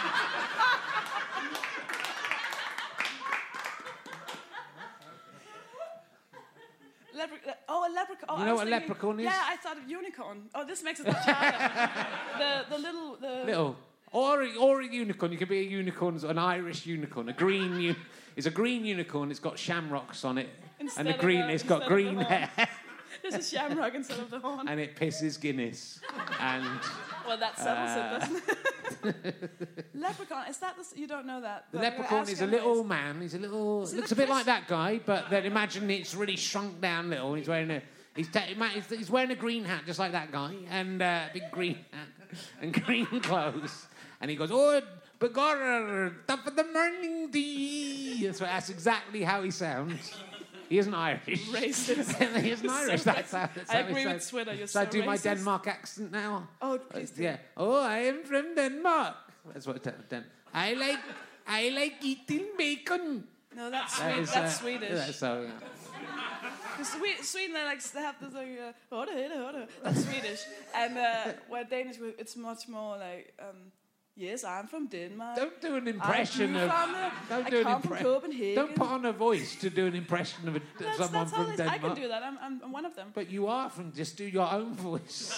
Lepre- le- oh, a leprechaun. Oh, You I know was what a thinking- leprechaun is? Yeah, I thought of unicorn. Oh, this makes it much harder. the the little the Little. Or a, or a unicorn. You can be a unicorn, an Irish unicorn. A green u- It's a green unicorn. It's got shamrocks on it. Instead and a of green. a- It's got instead of green the horn. hair. There's a shamrock instead of the horn. And it pisses Guinness. And Well, that settles Uh, it, doesn't it? Leprechaun, is that the... s- You don't know that. the but we'll leprechaun ask is a anyways. little man. He's a little. Is it Looks a a bit Chris- like that guy, but then imagine it's really shrunk down little. He's wearing a. He's, ta- he's he's wearing a green hat, just like that guy, and uh, big green hat and green clothes. And he goes, "Oh, begorrer, top of the morning tea." That's, what, that's exactly how he sounds. He isn't Irish. Racist. he isn't So Irish. That's how, that's I how he agree with sounds. Twitter, you're Shall I so do my racist. Denmark accent now? Oh, please do. Yeah. Oh, I am from Denmark. That's what Den- Den- I like. I like eating bacon. No, that's, That Swede- is, that's uh, Swedish. yeah, so, yeah. Because Swe- Sweden, they like they have this like, uh, "Hörde, hörde, hörde." That's Swedish. And uh, where Danish, it's much more like, um, yes, I'm from Denmark. Don't do an impression I of. from, uh, Don't I do an come from impression. Copenhagen. Don't put on a voice to do an impression of a, That's, someone that's how from it is. Denmark. I can do that. I'm, I'm, I'm one of them. But you are from. Just do your own voice.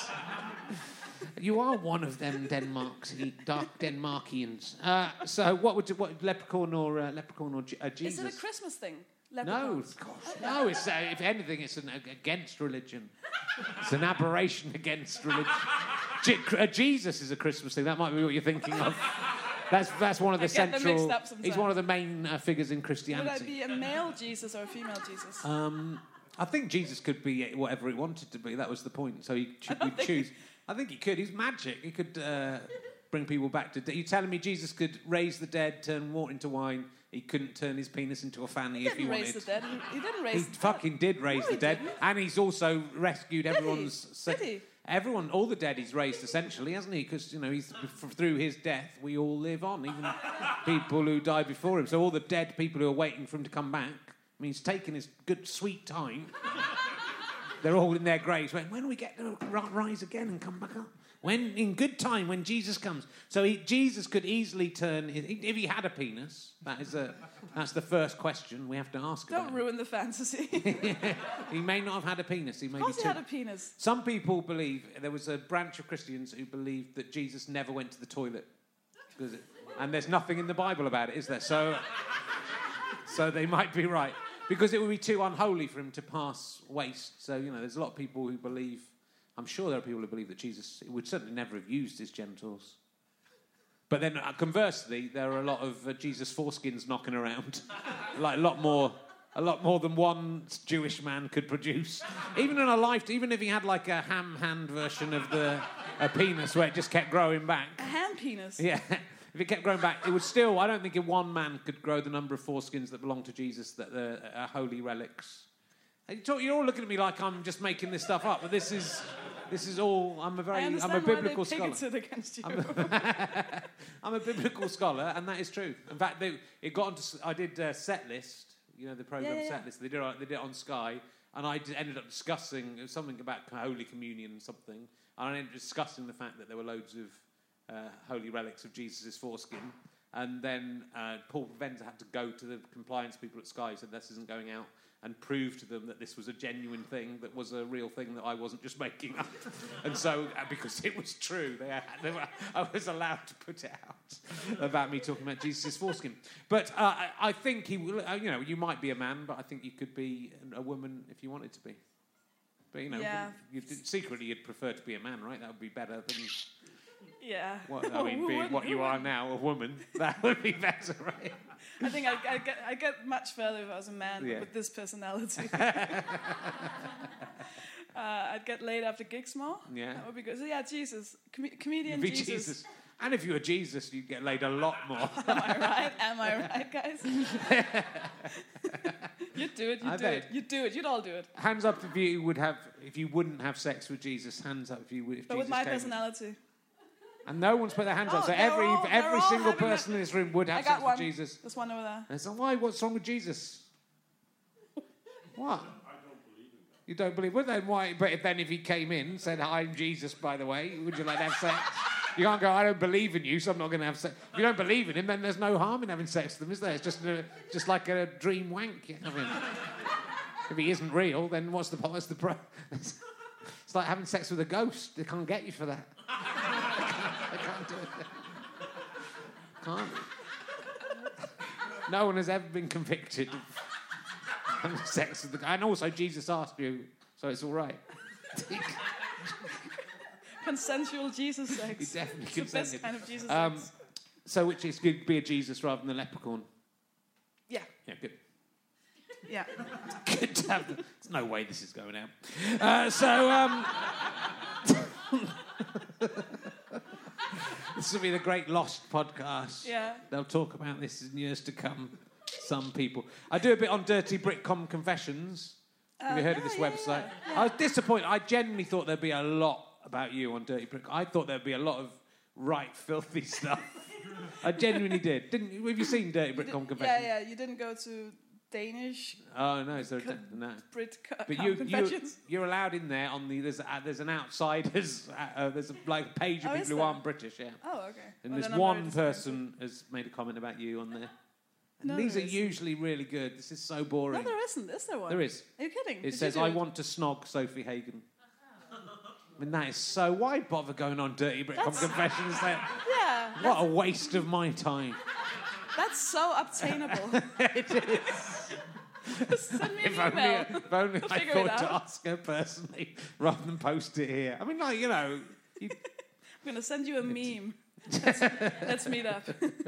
You are one of them Denmarks, dark Denmarkians. Uh, so, what would you, what leprechaun or uh, leprechaun or uh, Jesus? Is it a Christmas thing? No, Leprechauns? of course. No, it's uh, if anything, it's an, uh, against religion. It's an aberration against religion. Je- uh, Jesus is a Christmas thing. That might be what you're thinking of. That's that's one of the I get them central. mixed up sometimes. He's one of the main uh, figures in Would Christianity. I be a male Jesus or a female Jesus? Um, I think Jesus could be whatever he wanted to be. That was the point. So he ch- I would think choose. I think he could. He's magic. He could uh, bring people back to. De- You're telling me Jesus could raise the dead, turn water into wine. He couldn't turn his penis into a fanny he if he didn't wanted. raise the dead. He didn't He raise. fucking did raise No, the he dead, didn't. and he's also rescued he? everyone's. Did he? Everyone, all the dead he's raised essentially, hasn't he? Because you know, he's f- through his death, we all live on, even people who died before him. So all the dead people who are waiting for him to come back. I mean, he's taken his good sweet time. They're all in their graves. When when do we get to rise again and come back up? When in good time, when Jesus comes. So he, Jesus could easily turn his, if he had a penis. That is a that's the first question we have to ask. Don't about ruin the fantasy. He may not have had a penis. He may Of course be he too. had a penis. Some people believe there was a branch of Christians who believed that Jesus never went to the toilet, Because it- and there's nothing in the Bible about it, is there? So, so they might be right because it would be too unholy for him to pass waste. So you know, there's a lot of people who believe. I'm sure there are people who believe that Jesus would certainly never have used his genitals. But then, uh, conversely, there are a lot of uh, Jesus foreskins knocking around, like a lot more, a lot more than one Jewish man could produce. Even in a life, even if he had like a ham hand version of the a penis where it just kept growing back. A hand penis. Yeah, if it kept growing back, it would still. I don't think in one man could grow the number of foreskins that belong to Jesus that are holy relics. You're all looking at me like I'm just making this stuff up, but this is this is all. I'm a very. I I'm understand a biblical why they scholar. bigoted against you. I'm a, I'm a biblical scholar, and that is true. In fact, they, it got onto. I did uh, Set List, you know, the program Yeah, yeah, Set yeah. List. They did, it- they did it on Sky, and I did, ended up discussing something about Holy Communion and something, and I ended up discussing the fact that there were loads of uh, holy relics of Jesus' foreskin, and then uh, Paul Venza had to go to the compliance people at Sky, said this isn't going out, and prove to them that this was a genuine thing, that was a real thing, that I wasn't just making up. And so, uh, because it was true, they had, they were, I was allowed to put it out about me talking about Jesus' foreskin. But uh, I, I think he will, uh, you know, you might be a man, but I think you could be a woman if you wanted to be. But, you know, Yeah. you did, secretly you'd prefer to be a man, right? That would be better than, Yeah. what, I mean, Who being wouldn't- what who you are wouldn't? now, a woman. That would be better, right? I think I, I get I get much further if I was a man Yeah. with this personality. uh, I'd get laid after gigs more. Yeah. That would be good. So yeah, Jesus, Com- comedian You'd be Jesus. Jesus. And if you were Jesus, you'd get laid a lot more. Am I right? Am I right, guys? You'd do it. You'd I do bet. it. You'd do it. You'd all do it. Hands up if you would have, if you wouldn't have sex with Jesus. Hands up if you would. If But Jesus with my came. personality. And no one's put their hands up. Oh, So they're every all- they're every all single having a- person in this room would I have got sex one. with Jesus. There's one over there. And so why? What's wrong with Jesus? What? You don't believe? Well, then why? But if, then if he came in and said, "I'm Jesus, by the way, would you like to have sex?" You can't go, "I don't believe in you, so I'm not going to have sex." If you don't believe in him, then there's no harm in having sex with him, is there? It's just a, just like a dream wank you're having. If he isn't real, then what's the what's the pro? It's like having sex with a ghost. They can't get you for that. They can't do it. Can't. No one has ever been convicted of having sex with the guy. And also, Jesus asked you, so it's all right. Consensual Jesus He sex. definitely It's the best consented. kind of Jesus Um, sex. so which is good, be a Jesus rather than a leprechaun. Yeah. Yeah, good. Yeah. Good to have. The, there's no way this is going out. Uh, so um, this will be the Great Lost podcast. Yeah. They'll talk about this in years to come. Some people. I do a bit on Dirty Britcom Confessions. Have you Uh, heard of yeah, this yeah, website? yeah, I was disappointed. I genuinely thought there'd be a lot about you on Dirty Brick. I thought there'd be a lot of right filthy stuff. I genuinely did. Didn't? Have you seen Dirty Britcom Confessions? Yeah, yeah. You didn't go to Danish Oh no, is there a Co- da- no? Brit co- But you, you confessions. you're allowed in there on the there's a, there's an outsiders uh, there's a like page of Oh, people is who there? aren't British, yeah. Oh, okay. And Well, there's then I'm very one disappointed. person has made a comment about you on there. And No, these there are isn't. usually really good. This is so boring. No, there isn't. Is there one? There is. Are you kidding? It Did you says, do "I it? want to snog Sophie Hagen." I mean, that is so. Why bother going on Dirty Britcom That's- Confessions then? Yeah. What a waste of my time. That's so obtainable. It is. Send me an If only, email. if only We'll I figure it thought to out. ask her personally rather than post it here. I mean, like, you know. You, I'm going to send you a meme. Let's, let's meet up.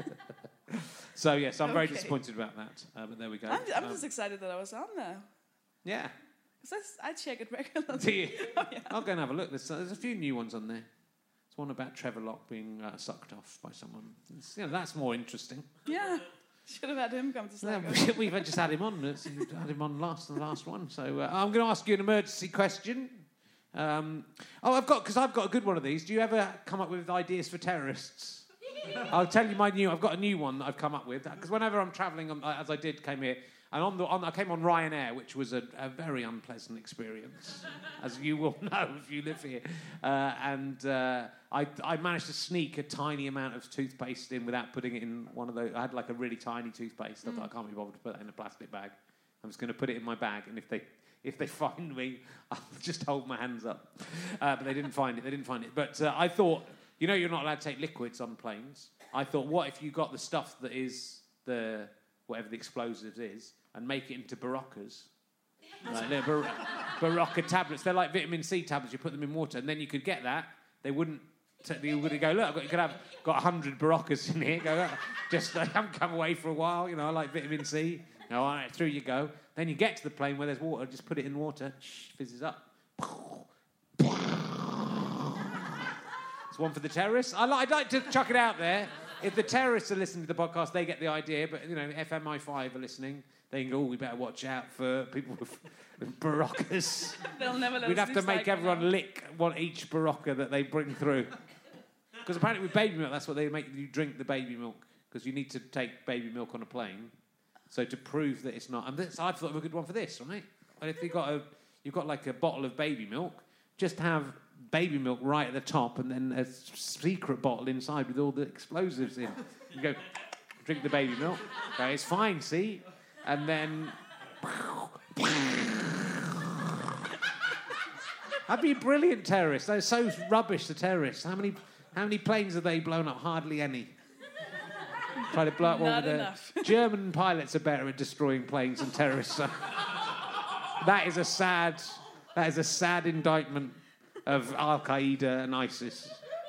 so, yes, I'm very Okay. disappointed about that. Uh, but there we go. I'm, I'm Um, just excited that I was on there. yeah. Because I check it regularly. Do you? Oh, yeah. I'll go and have a look. There's, there's a few new ones on there. There's one about Trevor Locke being uh, sucked off by someone. It's, you know, that's more interesting. Yeah. Should have had him come to Yeah, Sligo. we've just had him on. It's- We've had him on last, the last one. So uh, I'm going to ask you an emergency question. Um, oh, I've got because I've got a good one of these. Do you ever come up with ideas for terrorists? I'll tell you my new. I've got a new one that I've come up with because whenever I'm travelling, on, as I did, came here. And on the, on, I came on Ryanair, which was a, a very unpleasant experience, as you will know if you live here. Uh, and uh, I, I managed to sneak a tiny amount of toothpaste in without putting it in one of those. I had like a really tiny toothpaste. I thought, I can't be bothered to put that in a plastic bag. I'm just going to put it in my bag, and if they if they find me, I'll just hold my hands up. Uh, but they didn't find it. They didn't find it. But uh, I thought, you know, you're not allowed to take liquids on planes. I thought, what if you got the stuff that is the whatever the explosives is, and make it into Baroccas. Like little bar- Barocca tablets. They're like vitamin C tablets. You put them in water, and then you could get that. They wouldn't. T- you would go, look, I've got, you could have got a hundred Baroccas in here. Go, look, just I haven't come away for a while. You know, I like vitamin C. No, all right, through you go. Then you get to the plane where there's water. Just put it in water. Shh, fizzes up. It's one for the terrorists. I li- I'd like to chuck it out there. If the terrorists are listening to the podcast, they get the idea. But you know, F M I five are listening. They can go, oh, we better watch out for people with, with Baroccas. They'll never let We'd us have to leave make Sligo everyone now. lick one each Barocca that they bring through. Because apparently with baby milk, that's what they make you drink the baby milk. Because you need to take baby milk on a plane. So to prove that it's not... And this, I thought of a good one for this, right? And if you've got, a, you've got like a bottle of baby milk, just have baby milk right at the top and then a secret bottle inside with all the explosives in. You go, drink the baby milk. Okay, it's fine, see? And then... That'd be a brilliant terrorist. They're so rubbish, the terrorists. How many how many planes have they blown up? Hardly any. Try to blow up one Not with the enough. German pilots are better at destroying planes than terrorists are. That is a sad that is a sad indictment of Al Qaeda and ISIS.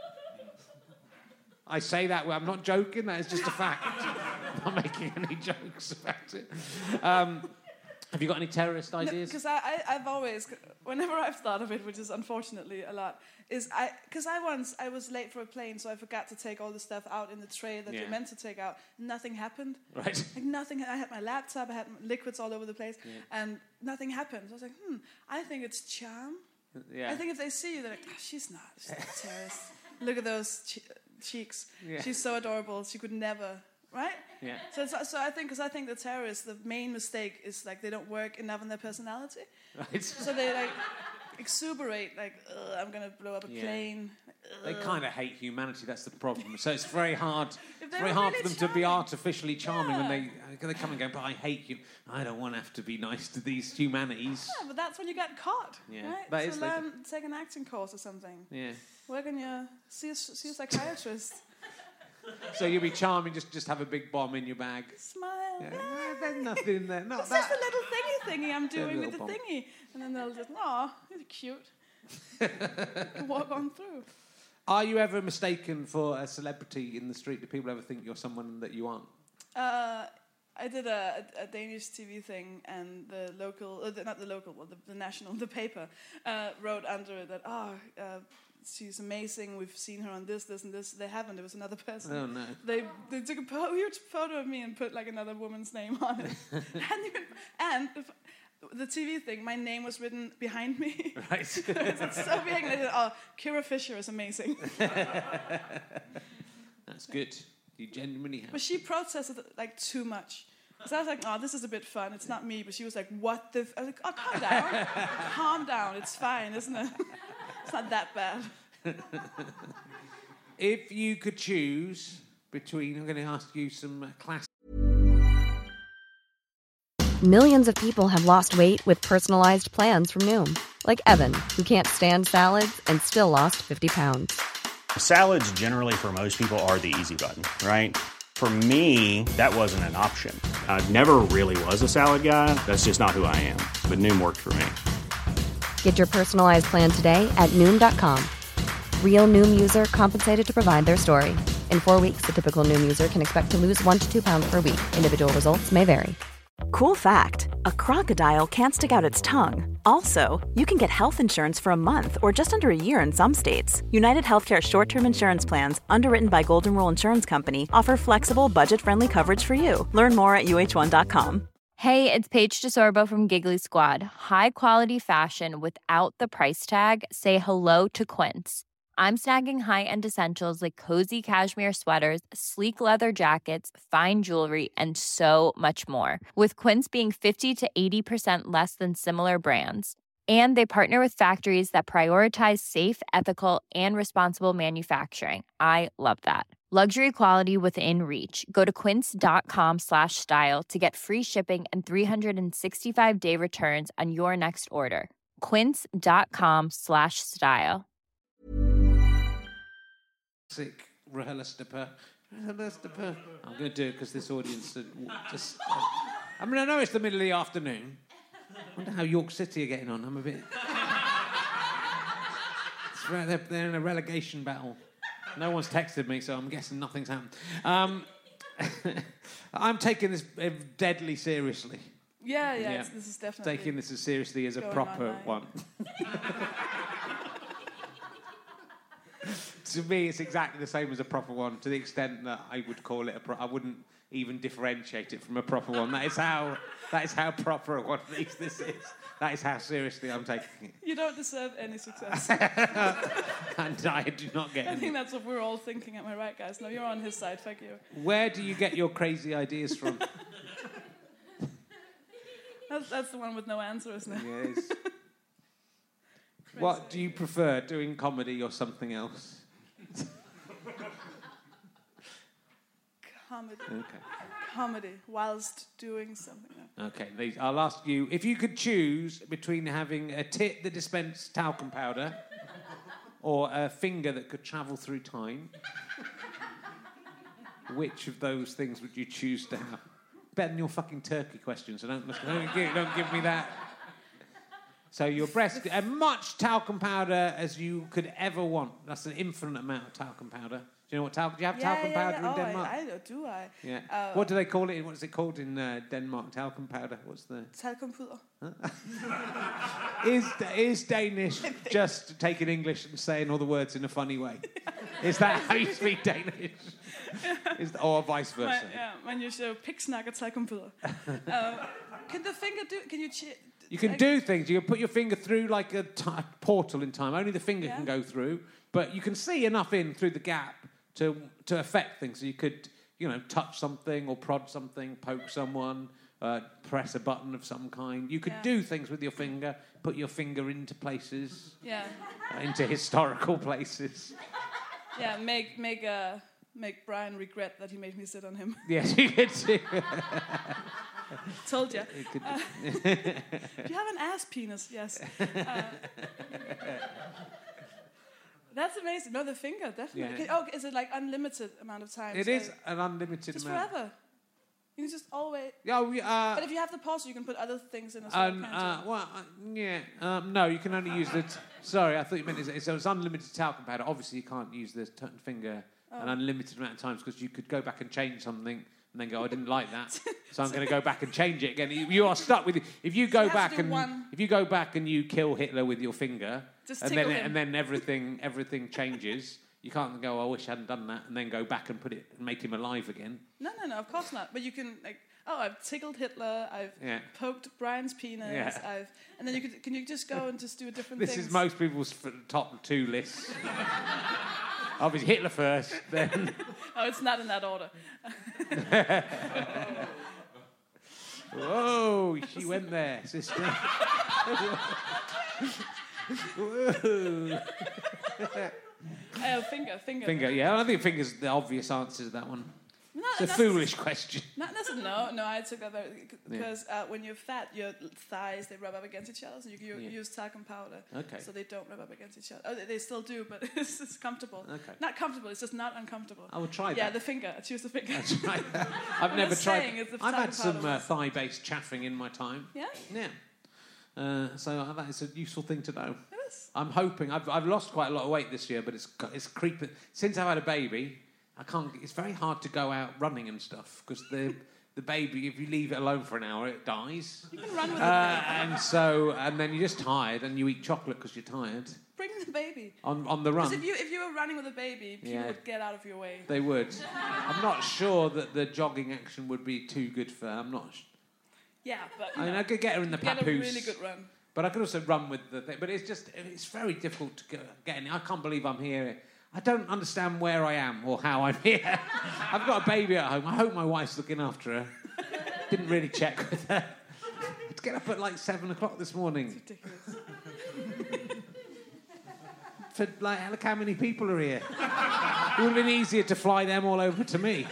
I say that, I'm not joking, that is just a fact. I'm not making any jokes about it. Um, have you got any terrorist ideas? Because I, I, I've always, whenever I've thought of it, which is unfortunately a lot, is I, because I once, I was late for a plane, so I forgot to take all the stuff out in the tray that Yeah. you're meant to take out. Nothing happened. Right. Like nothing, I had my laptop, I had liquids all over the place, and nothing happened. So I was like, hmm, I think it's charm. Yeah. I think if they see you, they're like, oh, she's not, she's not a terrorist. Look at those che- cheeks. Yeah. She's so adorable, she could never, right? Yeah. So, so, so I think, because I think the terrorists, the main mistake is like they don't work enough on their personality. Right. So they like exuberate, like, ugh, I'm gonna blow up a Yeah. plane. They Ugh. kind of hate humanity. That's the problem. So it's very hard. It's they very were hard really for them to be charming. artificially charming when Yeah. they they come and go. But I hate you. I don't want to have to be nice to these humanities. Yeah, but that's when you get caught, Yeah, right? that so is like- learn, take an acting course or something. Yeah. Work on your, see a, see a psychiatrist. So you'll be charming. Just just have a big bomb in your bag. Smile. Yeah. Yeah. There's nothing in there. Not It's that. just a little thingy thingy I'm doing with the little bomb. thingy. And then they'll just, aw, you're cute. Walk on through. Are you ever mistaken for a celebrity in the street? Do people ever think you're someone that you aren't? Uh, I did a, a, a Danish T V thing, and the local, uh, the, not the local, well, the, the national, the paper, uh, wrote under it that, oh, uh, she's amazing, we've seen her on this, this, and this. They haven't, it was another person. Oh, no. They they took a po- huge photo of me and put like another woman's name on it. and you, and if, the T V thing, my name was written behind me. Right. It's so big, and I did, oh, Kira Fisher is amazing. That's good. You genuinely have. But she protested like too much. So I was like, oh, this is a bit fun. It's not me. But she was like, what the... F-? I was like, oh, calm down. Calm down. It's fine, isn't it? It's not that bad. If you could choose between... I'm going to ask you some uh, classic... Millions of people have lost weight with personalized plans from Noom. Like Evan, who can't stand salads and still lost fifty pounds. Salads generally for most people are the easy button, right? For me, that wasn't an option. I never really was a salad guy. That's just not who I am. But Noom worked for me. Get your personalized plan today at Noom dot com. Real Noom user compensated to provide their story. In four weeks, the typical Noom user can expect to lose one to two pounds per week. Individual results may vary. Cool fact, a crocodile can't stick out its tongue. Also, you can get health insurance for a month or just under a year in some states. United Healthcare short-term insurance plans, underwritten by Golden Rule Insurance Company, offer flexible, budget-friendly coverage for you. Learn more at U H one dot com. Hey, it's Paige DeSorbo from Giggly Squad. High quality fashion without the price tag. Say hello to Quince. I'm snagging high-end essentials like cozy cashmere sweaters, sleek leather jackets, fine jewelry, and so much more. With Quince being fifty to eighty percent less than similar brands. And they partner with factories that prioritize safe, ethical, and responsible manufacturing. I love that. Luxury quality within reach. Go to quince.com slash style to get free shipping and three sixty-five day returns on your next order. Quince.com slash style. Sick Rehelisdipper. Rehelisdipper. I'm going to do it because this audience are just... Uh, I mean, I know it's the middle of the afternoon. I wonder how York City are getting on. I'm a bit... It's right, they're, they're in a relegation battle. No one's texted me, so I'm guessing nothing's happened. Um, I'm taking this uh, deadly seriously. Yeah, yeah, yeah. It's, this is definitely... Taking this as seriously as a proper on one. To me, it's exactly the same as a proper one, to the extent that I would call it a pro- I wouldn't even differentiate it from a proper one. That is how that is how proper a one of these this is. That is how seriously I'm taking it. You don't deserve any success. And I do not get I any. think that's what we're all thinking. Am I right, guys? No, you're on his side. Fuck you. Where do you get your crazy ideas from? that's, that's the one with no answer, isn't it? Yes. What do you prefer, doing comedy or something else? Comedy. Okay. Comedy, whilst doing something else. Okay, these, I'll ask you, if you could choose between having a tit that dispensed talcum powder or a finger that could travel through time, which of those things would you choose to have? Better than your fucking turkey question, so don't, don't, give, don't give me that. So your breast, as much talcum powder as you could ever want. That's an infinite amount of talcum powder. Do you know what talcum? Do you have yeah, talcum yeah, powder yeah. in oh, Denmark? I, I do. I. Yeah. Uh, what do they call it? What is it called in uh, Denmark? Talcum powder. What's the? Talcumpuder. Huh? is is Danish just taking English and saying all the words in a funny way? Is that how you speak Danish? Is the, or vice versa? Man, yeah, when you show pigsnack og talcumpuder. uh, can the finger do? Can you? Ch- You can do things. You can put your finger through like a t- portal in time. Only the finger yeah. can go through, but you can see enough in through the gap to to affect things. So you could, you know, touch something or prod something, poke someone, uh, press a button of some kind. You could yeah. do things with your finger. Put your finger into places. Yeah. Uh, into historical places. Yeah. Make make uh, make Brian regret that he made me sit on him. Yes, you could see. Told you. Uh, do you have an ass penis? Yes. Uh, that's amazing. No, the finger, definitely. Yeah. Can, oh, is it like unlimited amount of time? It so is an unlimited just amount. forever. You can just always... Yeah, we, uh, but if you have the pause, you can put other things in as well, um, can't uh, you? well, uh, yeah. Um, no, you can only use the... T- sorry, I thought you meant it's, it's unlimited talcum powder. Obviously, you can't use the t- finger oh. an unlimited amount of times because you could go back and change something and then go, I didn't like that, so I'm going to go back and change it again. You, you are stuck with it. If you go you back and one. if you go back and you kill Hitler with your finger, Just and then him. and then everything everything changes. You can't go, I wish I hadn't done that, and then go back and put it and make him alive again. No, no, no, of course not. But you can like, oh, I've tickled Hitler. I've yeah. poked Brian's penis. Yeah. I've, and then you could, can you just go and just do different this things? This is most people's top two lists. Obviously Hitler first, then... Oh, it's not in that order. Whoa, she went there, sister. Whoa. Uh, finger, finger. Finger, yeah. I think finger's the obvious answer to that one. No, It's a foolish question. Not necessarily. No, no. I took that very because uh, when you're fat, your thighs they rub up against each other. So you, you Yeah. use talcum powder. Okay. So they don't rub up against each other. Oh, they, they still do, but it's, it's comfortable. Okay. Not comfortable. It's just not uncomfortable. I will try Yeah, that. the finger. I choose the finger. I'll try that. I've I'm never just tried. saying, it's the I've talcum had some powder uh, ones. thigh-based chaffing in my time. Yeah. Yeah. Uh, so uh, that is a useful thing to know. It is. I'm hoping. I've I've lost quite a lot of weight this year, but it's it's creeping. Since I've had a baby, I can't. It's very hard to go out running and stuff because the the baby, if you leave it alone for an hour, it dies. You can run with Uh, it. and so, and then you're just tired, and you eat chocolate because you're tired Bring the baby. on on the Because run. if you if you were running with a baby, people Yeah. would get out of your way. They would. I'm not sure that the jogging action would be too good for her. I'm not. Sh- Yeah, but you I mean, know, I could get her in the get a papoose. really good run. But I could also run with the thing. But it's just, it's very difficult to get, get in. I can't believe I'm here. I don't understand where I am or how I'm here. I've got a baby at home. I hope my wife's looking after her. Didn't really check with her. I had to get up at like seven o'clock this morning. It's ridiculous. For like, look how many people are here. It would have been easier to fly them all over to me.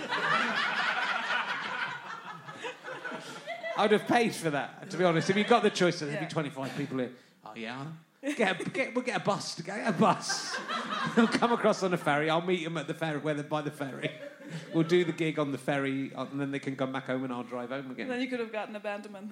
I would have paid for that, to be honest. If you got the choice, there'd Yeah. be twenty-five people here. Oh, yeah? Get a, get, we'll get a bus. To get a bus. They'll come across on a ferry. I'll meet them at the ferry, where they're by the ferry. We'll do the gig on the ferry, and then they can come back home and I'll drive home again. Then you could have gotten abandonment.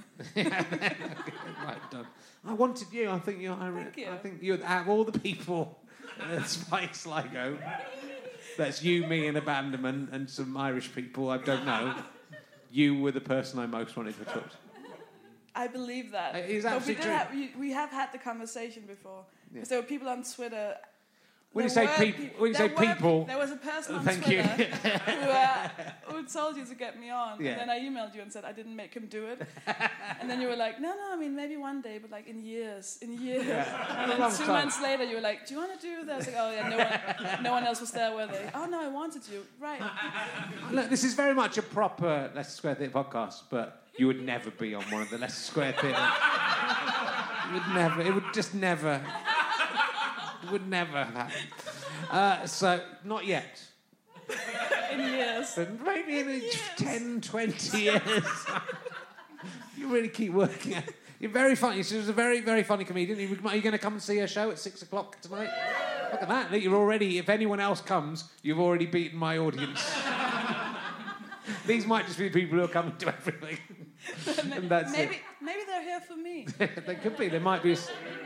Right, done. I wanted you. I think you're... Thank you. I think you're... Out of all the people at Spike Sligo, that's you, me, and abandonment, and some Irish people I don't know, you were the person I most wanted to talk to. I believe that. It is But we, absolutely did true. have, we, we have had the conversation before. Because there were people on Twitter. When you there say were peop- peop- when you there say were people- pe- there was a person on Thank Twitter you. who, uh, who told you to get me on. Yeah. And then I emailed you and said I didn't make him do it. And then you were like, no, no, I mean, maybe one day, but like in years, in years. And A then long two time. months later, you were like, do you want to do this? I was like, oh, yeah, no one, no one else was there, were they? Oh, no, I wanted you. Right. Look, this is very much a proper Leicester Square Theatre podcast, but you would never be on one of the Leicester Square Theatre. You would never. It would just never. It would never happen. Uh, so, not yet. In years. But maybe in ten, twenty years. You really keep working at it. You're very funny. She was a very, very funny comedian. Are you going to come and see her show at six o'clock tonight? Look at that. Look, you're already, if anyone else comes, you've already beaten my audience. These might just be the people who are coming to everything. And that's maybe, it. maybe they're here for me. They could be. There might be... A...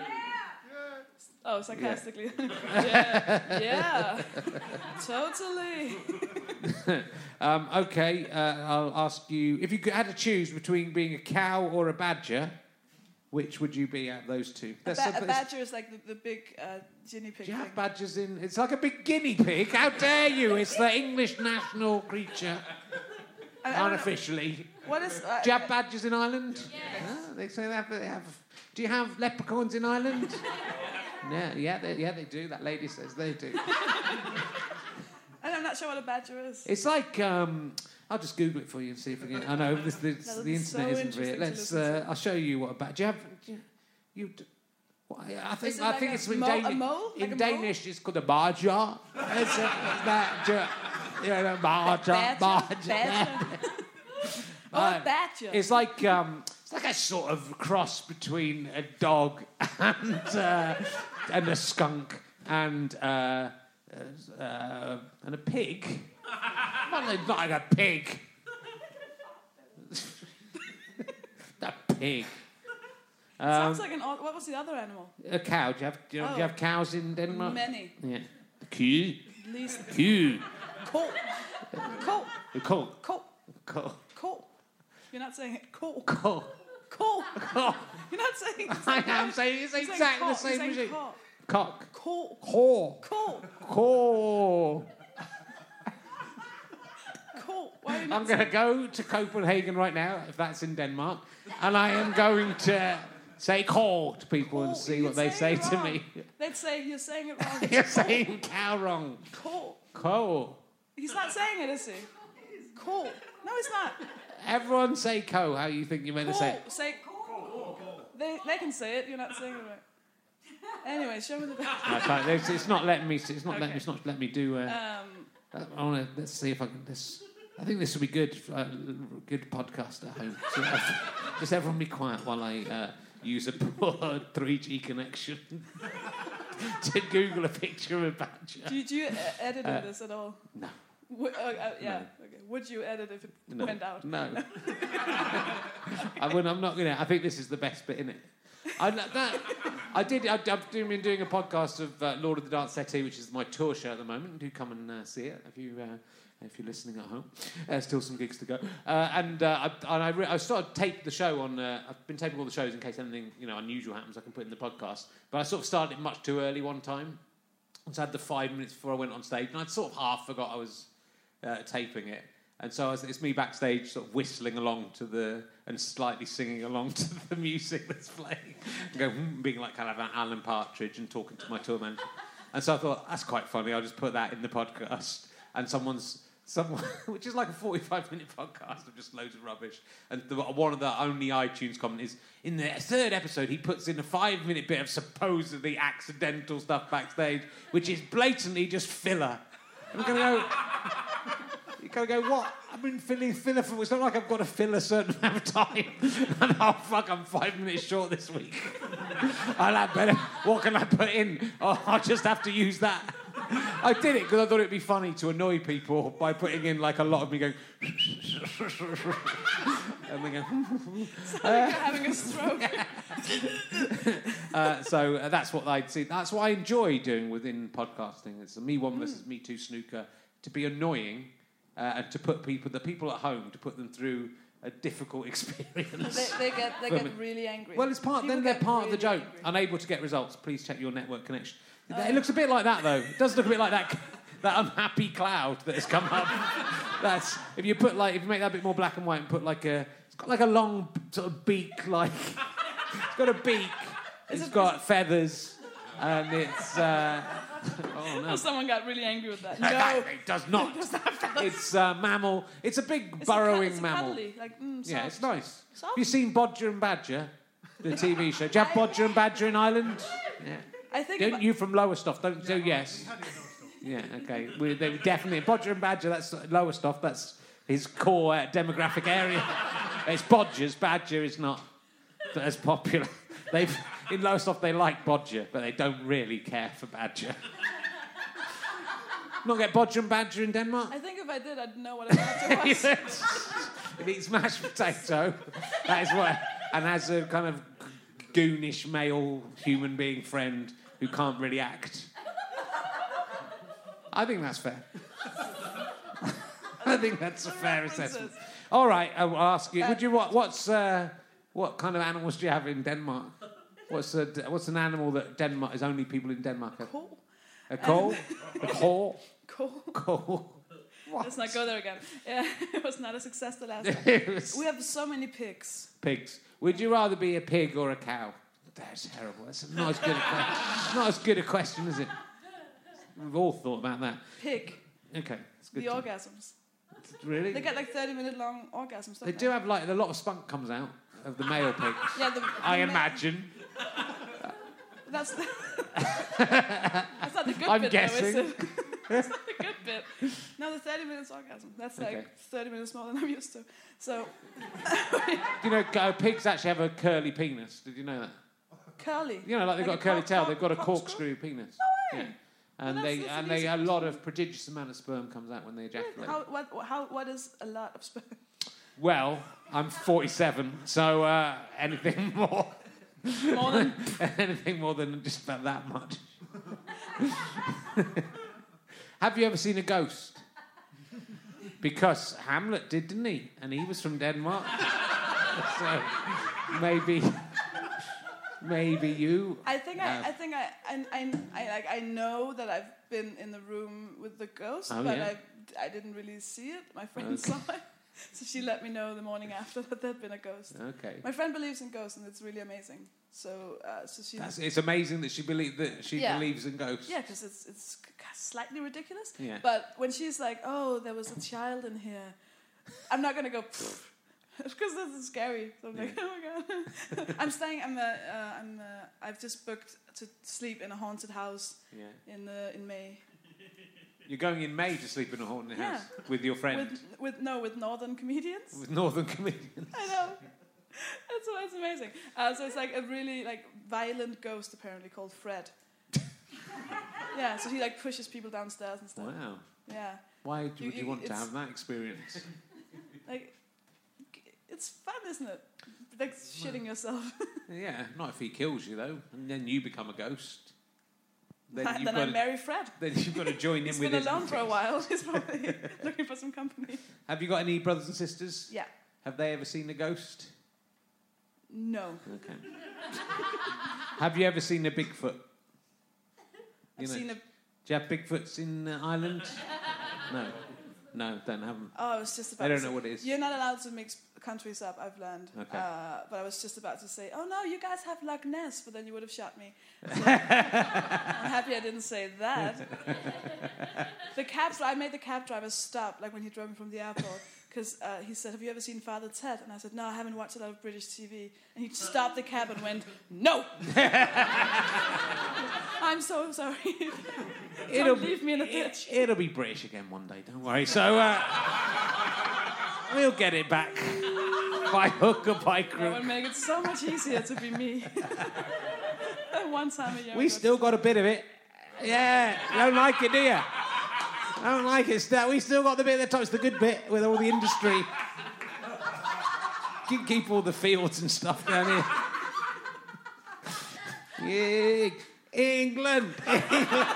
Oh, sarcastically. Yeah, yeah, totally. um, okay, uh, I'll ask you... If you had to choose between being a cow or a badger, which would you be at those two? A, That's ba- a something- badger is like the, the big uh, guinea pig Do you have thing. badgers in... It's like a big guinea pig. How dare you? It's the English national creature, I- I don't know. unofficially. What is? Uh, Do you have badgers in Ireland? Yes. They say they have, they have... Do you have leprechauns in Ireland? Yeah, yeah, they, yeah, they do. That lady says they do. I'm not sure what a badger is. It's like... Um, I'll just Google it for you and see if we can... I know, this, this, That would the be so internet isn't interesting real. to Let's... listen Uh, to. I'll show you what a badger... Do you have... Do you, you d- what, I think Is it I like think a it's in mole- a Danish. mole? Like In a mole? Danish, it's called a badger. It's a badger. Yeah, a badger. Badger? Badger. Badger? Oh, Uh, a badger. It's like um, it's like a sort of cross between a dog and uh, and a skunk and uh, uh, and a pig. Not like, not like a pig. A pig. Sounds like an odd... What was the other animal? A cow. Do you have do you, do you Oh. have cows in Denmark? Many. Yeah. Cow. At least... Cow. Cool. Cool. Cool. Cool. Cool. Cool. You're not saying it. Cool. Cool. Cool. Cool. You're not saying it. I am saying it's You're saying exactly the cock. You're same saying as it. cock. Cock. Cool. Caw. Cool. Caw. Cool. Why are you not I'm going to saying- go to Copenhagen right now, if that's in Denmark, and I am going to say caw to people and Cool. see You're what they say saying it to wrong. me. They'd say you're saying it wrong. It's You're cool. saying cow wrong. Cool. Caw. He's not saying it, is he? Cool. No, he's not. Everyone say co. How you think you're meant to say it? Say They, they can say it. You're not saying it right. Anyway, show me the back. No, it's, like, it's, it's not letting me. It's not Okay. letting. It's not letting me do. Uh, Um, I want to. Let's see if I can. This. I think this will be good. Uh, good podcast at home. So, uh, just everyone be quiet while I uh, use a poor three G connection to Google a picture of a badger. do, you, do you uh, edit Uh, this at all? No. Would, uh, uh, yeah. No. Okay. Would you edit if it No. went out? No. I wouldn't, I'm not gonna. I think this is the best bit in it. I, that, I did. I've, I've been doing a podcast of uh, Lord of the Dance Settee, which is my tour show at the moment. Do come and uh, see it if you uh, if you're listening at home. Uh, still some gigs to go. Uh, and uh, I, and I, re- I sort of taped the show on. Uh, I've been taping all the shows in case anything you know unusual happens. I can put in the podcast. But I sort of started it much too early one time. So I had the five minutes before I went on stage, and I'd sort of half forgot I was uh, taping it. And so I was, it's me backstage sort of whistling along to the, and slightly singing along to the music that's playing. And go, mm, being like kind of an Alan Partridge and talking to my tour manager. And so I thought, that's quite funny, I'll just put that in the podcast. And someone's, someone, which is like a forty-five minute podcast of just loads of rubbish. And the, one of the only iTunes comment is, in the third episode, he puts in a five minute bit of supposedly accidental stuff backstage, which is blatantly just filler. And I'm going to go... You gotta go, what? I've been filling filler for... It's not like I've got to fill a certain amount of time. And oh, fuck, I'm five minutes short this week. I'll have better... What can I put in? Oh, I'll just have to use that. I did it because I thought it'd be funny to annoy people by putting in, like, a lot of me going... and they go... It's like you're having a stroke. uh, so uh, that's what I'd see. That's what I enjoy doing within podcasting. It's a me one versus me two snooker. To be annoying... Uh, and to put people, the people at home, to put them through a difficult experience. They, they get they From get it. really angry. Well, it's part. People then they're get part of the really joke. angry. Unable to get results. Please check your network connection. Oh, it yeah. looks a bit like that, though. It does look a bit like that. That unhappy cloud that has come up. That's if you put like if you make that a bit more black and white and put like a. It's got like a long sort of beak, like it's got a beak. Is It's it- got feathers, and it's. Uh, oh no. Someone got really angry with that. No, No. it does not. It's a mammal. It's a big It's burrowing a, it's mammal. A cuddly, like, mm, Yeah, soft. it's nice. Soft? Have you seen Bodger and Badger, the T V show? Do you have Bodger and Badger in Ireland? Yeah. I think Don't about- you from Lowestoft? Don't do yes. Yeah, okay. We, they were definitely Bodger and Badger. That's Lowestoft. That's his core uh, demographic area. It's Bodgers. Badger is not as popular. They've in Lowestoft they like Bodger, but they don't really care for Badger. Not get Bodger and Badger in Denmark? I think if I did, I'd know what a badger was. It eats mashed potato. That is what. And has a kind of goonish male human being friend who can't really act. I think that's fair. I think that's a fair assessment. All right, I will ask you. Would you what? What's uh, what kind of animals do you have in Denmark? What's a, what's an animal that Denmark is only people in Denmark have? Cool. A coal? A coal? Cool. Coal. Let's not go there again. Yeah, it was not a success the last It time. was- We have so many pigs. Pigs. Would you rather be a pig or a cow? That's terrible. That's not as good a question. Not as good a question, is it? We've all thought about that. Pig. Okay, it's good. The to- orgasms. Really? They get like thirty minute long orgasms. They don't do have like a lot of spunk comes out of the male pigs. Yeah, the, I the ma- imagine. That's the that's not the good I'm bit, guessing. though, is it? That's not the good bit. No, the thirty minutes orgasm. That's like Okay. thirty minutes more than I'm used to. So You know, uh, pigs actually have a curly penis. Did you know that? curly. You know, like they've Like got a curly cock- tail. cock- They've got a corkscrew? corkscrew penis. No way. Yeah. And Well, they that's- that's and an they easy a lot question. of prodigious amount of sperm comes out when they ejaculate. How what how what is a lot of sperm? Well, I'm forty-seven, so uh, anything more, More than anything more than just about that much. Have you ever seen a ghost? Because Hamlet did, didn't he? And he was from Denmark. So maybe, maybe you. I think have. I, I think I I, I I like I know that I've been in the room with the ghost, Oh, but yeah. I I didn't really see it. My friend Okay. saw it, so she let me know the morning after that there'd been a ghost. Okay. My friend believes in ghosts, and it's really amazing. So uh, so she That's, it's amazing that she believe that she Yeah. believes in ghosts. yeah, because it's it's slightly ridiculous. Yeah. But when she's like, "Oh, there was a child in here," I'm not gonna go. Pfft. Because this is scary. So I'm like, oh my god. I'm staying. I'm. Uh, uh, I'm. Uh, I've just booked to sleep in a haunted house. Yeah. In the in May. You're going in May to sleep in a haunted Yeah. house with your friend. With, with no, with northern comedians. With northern comedians. I know. It's it's amazing. Uh, so it's like a really like violent ghost apparently called Fred. Yeah. So he like pushes people downstairs and stuff. Wow. Yeah. Why would you, You- you- want to it's- have that experience? Like, it's fun, isn't it? Like shitting yourself. Yeah, not if he kills you though, and then you become a ghost. Then, then you've I got to- marry Fred. Then you've got to join in He's with been his. alone for a while. He's probably looking for some company. Have you got any brothers and sisters? Yeah. Have they ever seen a ghost? No. Okay. Have you ever seen a Bigfoot? You I've know, seen a. Do you have Bigfoots in uh, Ireland? No. No, don't have them. Oh, I was just about. I don't to know say, what it is. You're not allowed to mix countries up. I've learned. Okay. Uh, but I was just about to say, oh no, you guys have Loch Ness, but then you would have shot me. So I'm happy I didn't say that. The cab. I made the cab driver stop, like when he drove me from the airport, because uh, he said, "Have you ever seen Father Ted?" And I said, "No, I haven't watched a lot of British T V." And he stopped the cab and went, "No." I'm so sorry. Don't leave me in a ditch. It, it'll be British again one day, don't worry. So, uh, we'll get it back. By hook or by That crook. would make it so much easier to be me. One time a year. We still got a bit of it. Yeah, you don't like it, do you? I don't like it. Still, we still got the bit at the top. It's the good bit with all the industry. You can keep all the fields and stuff down here. Yeah, England. England.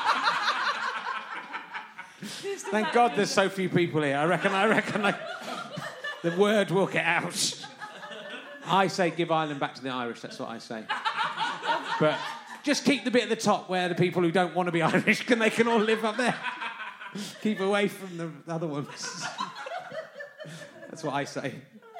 Thank God there's so few people here. I reckon. I reckon. Like, the word will get out. I say give Ireland back to the Irish. That's what I say. But just keep the bit at the top where the people who don't want to be Irish can they can all live up there. Keep away from the other ones. That's what I say.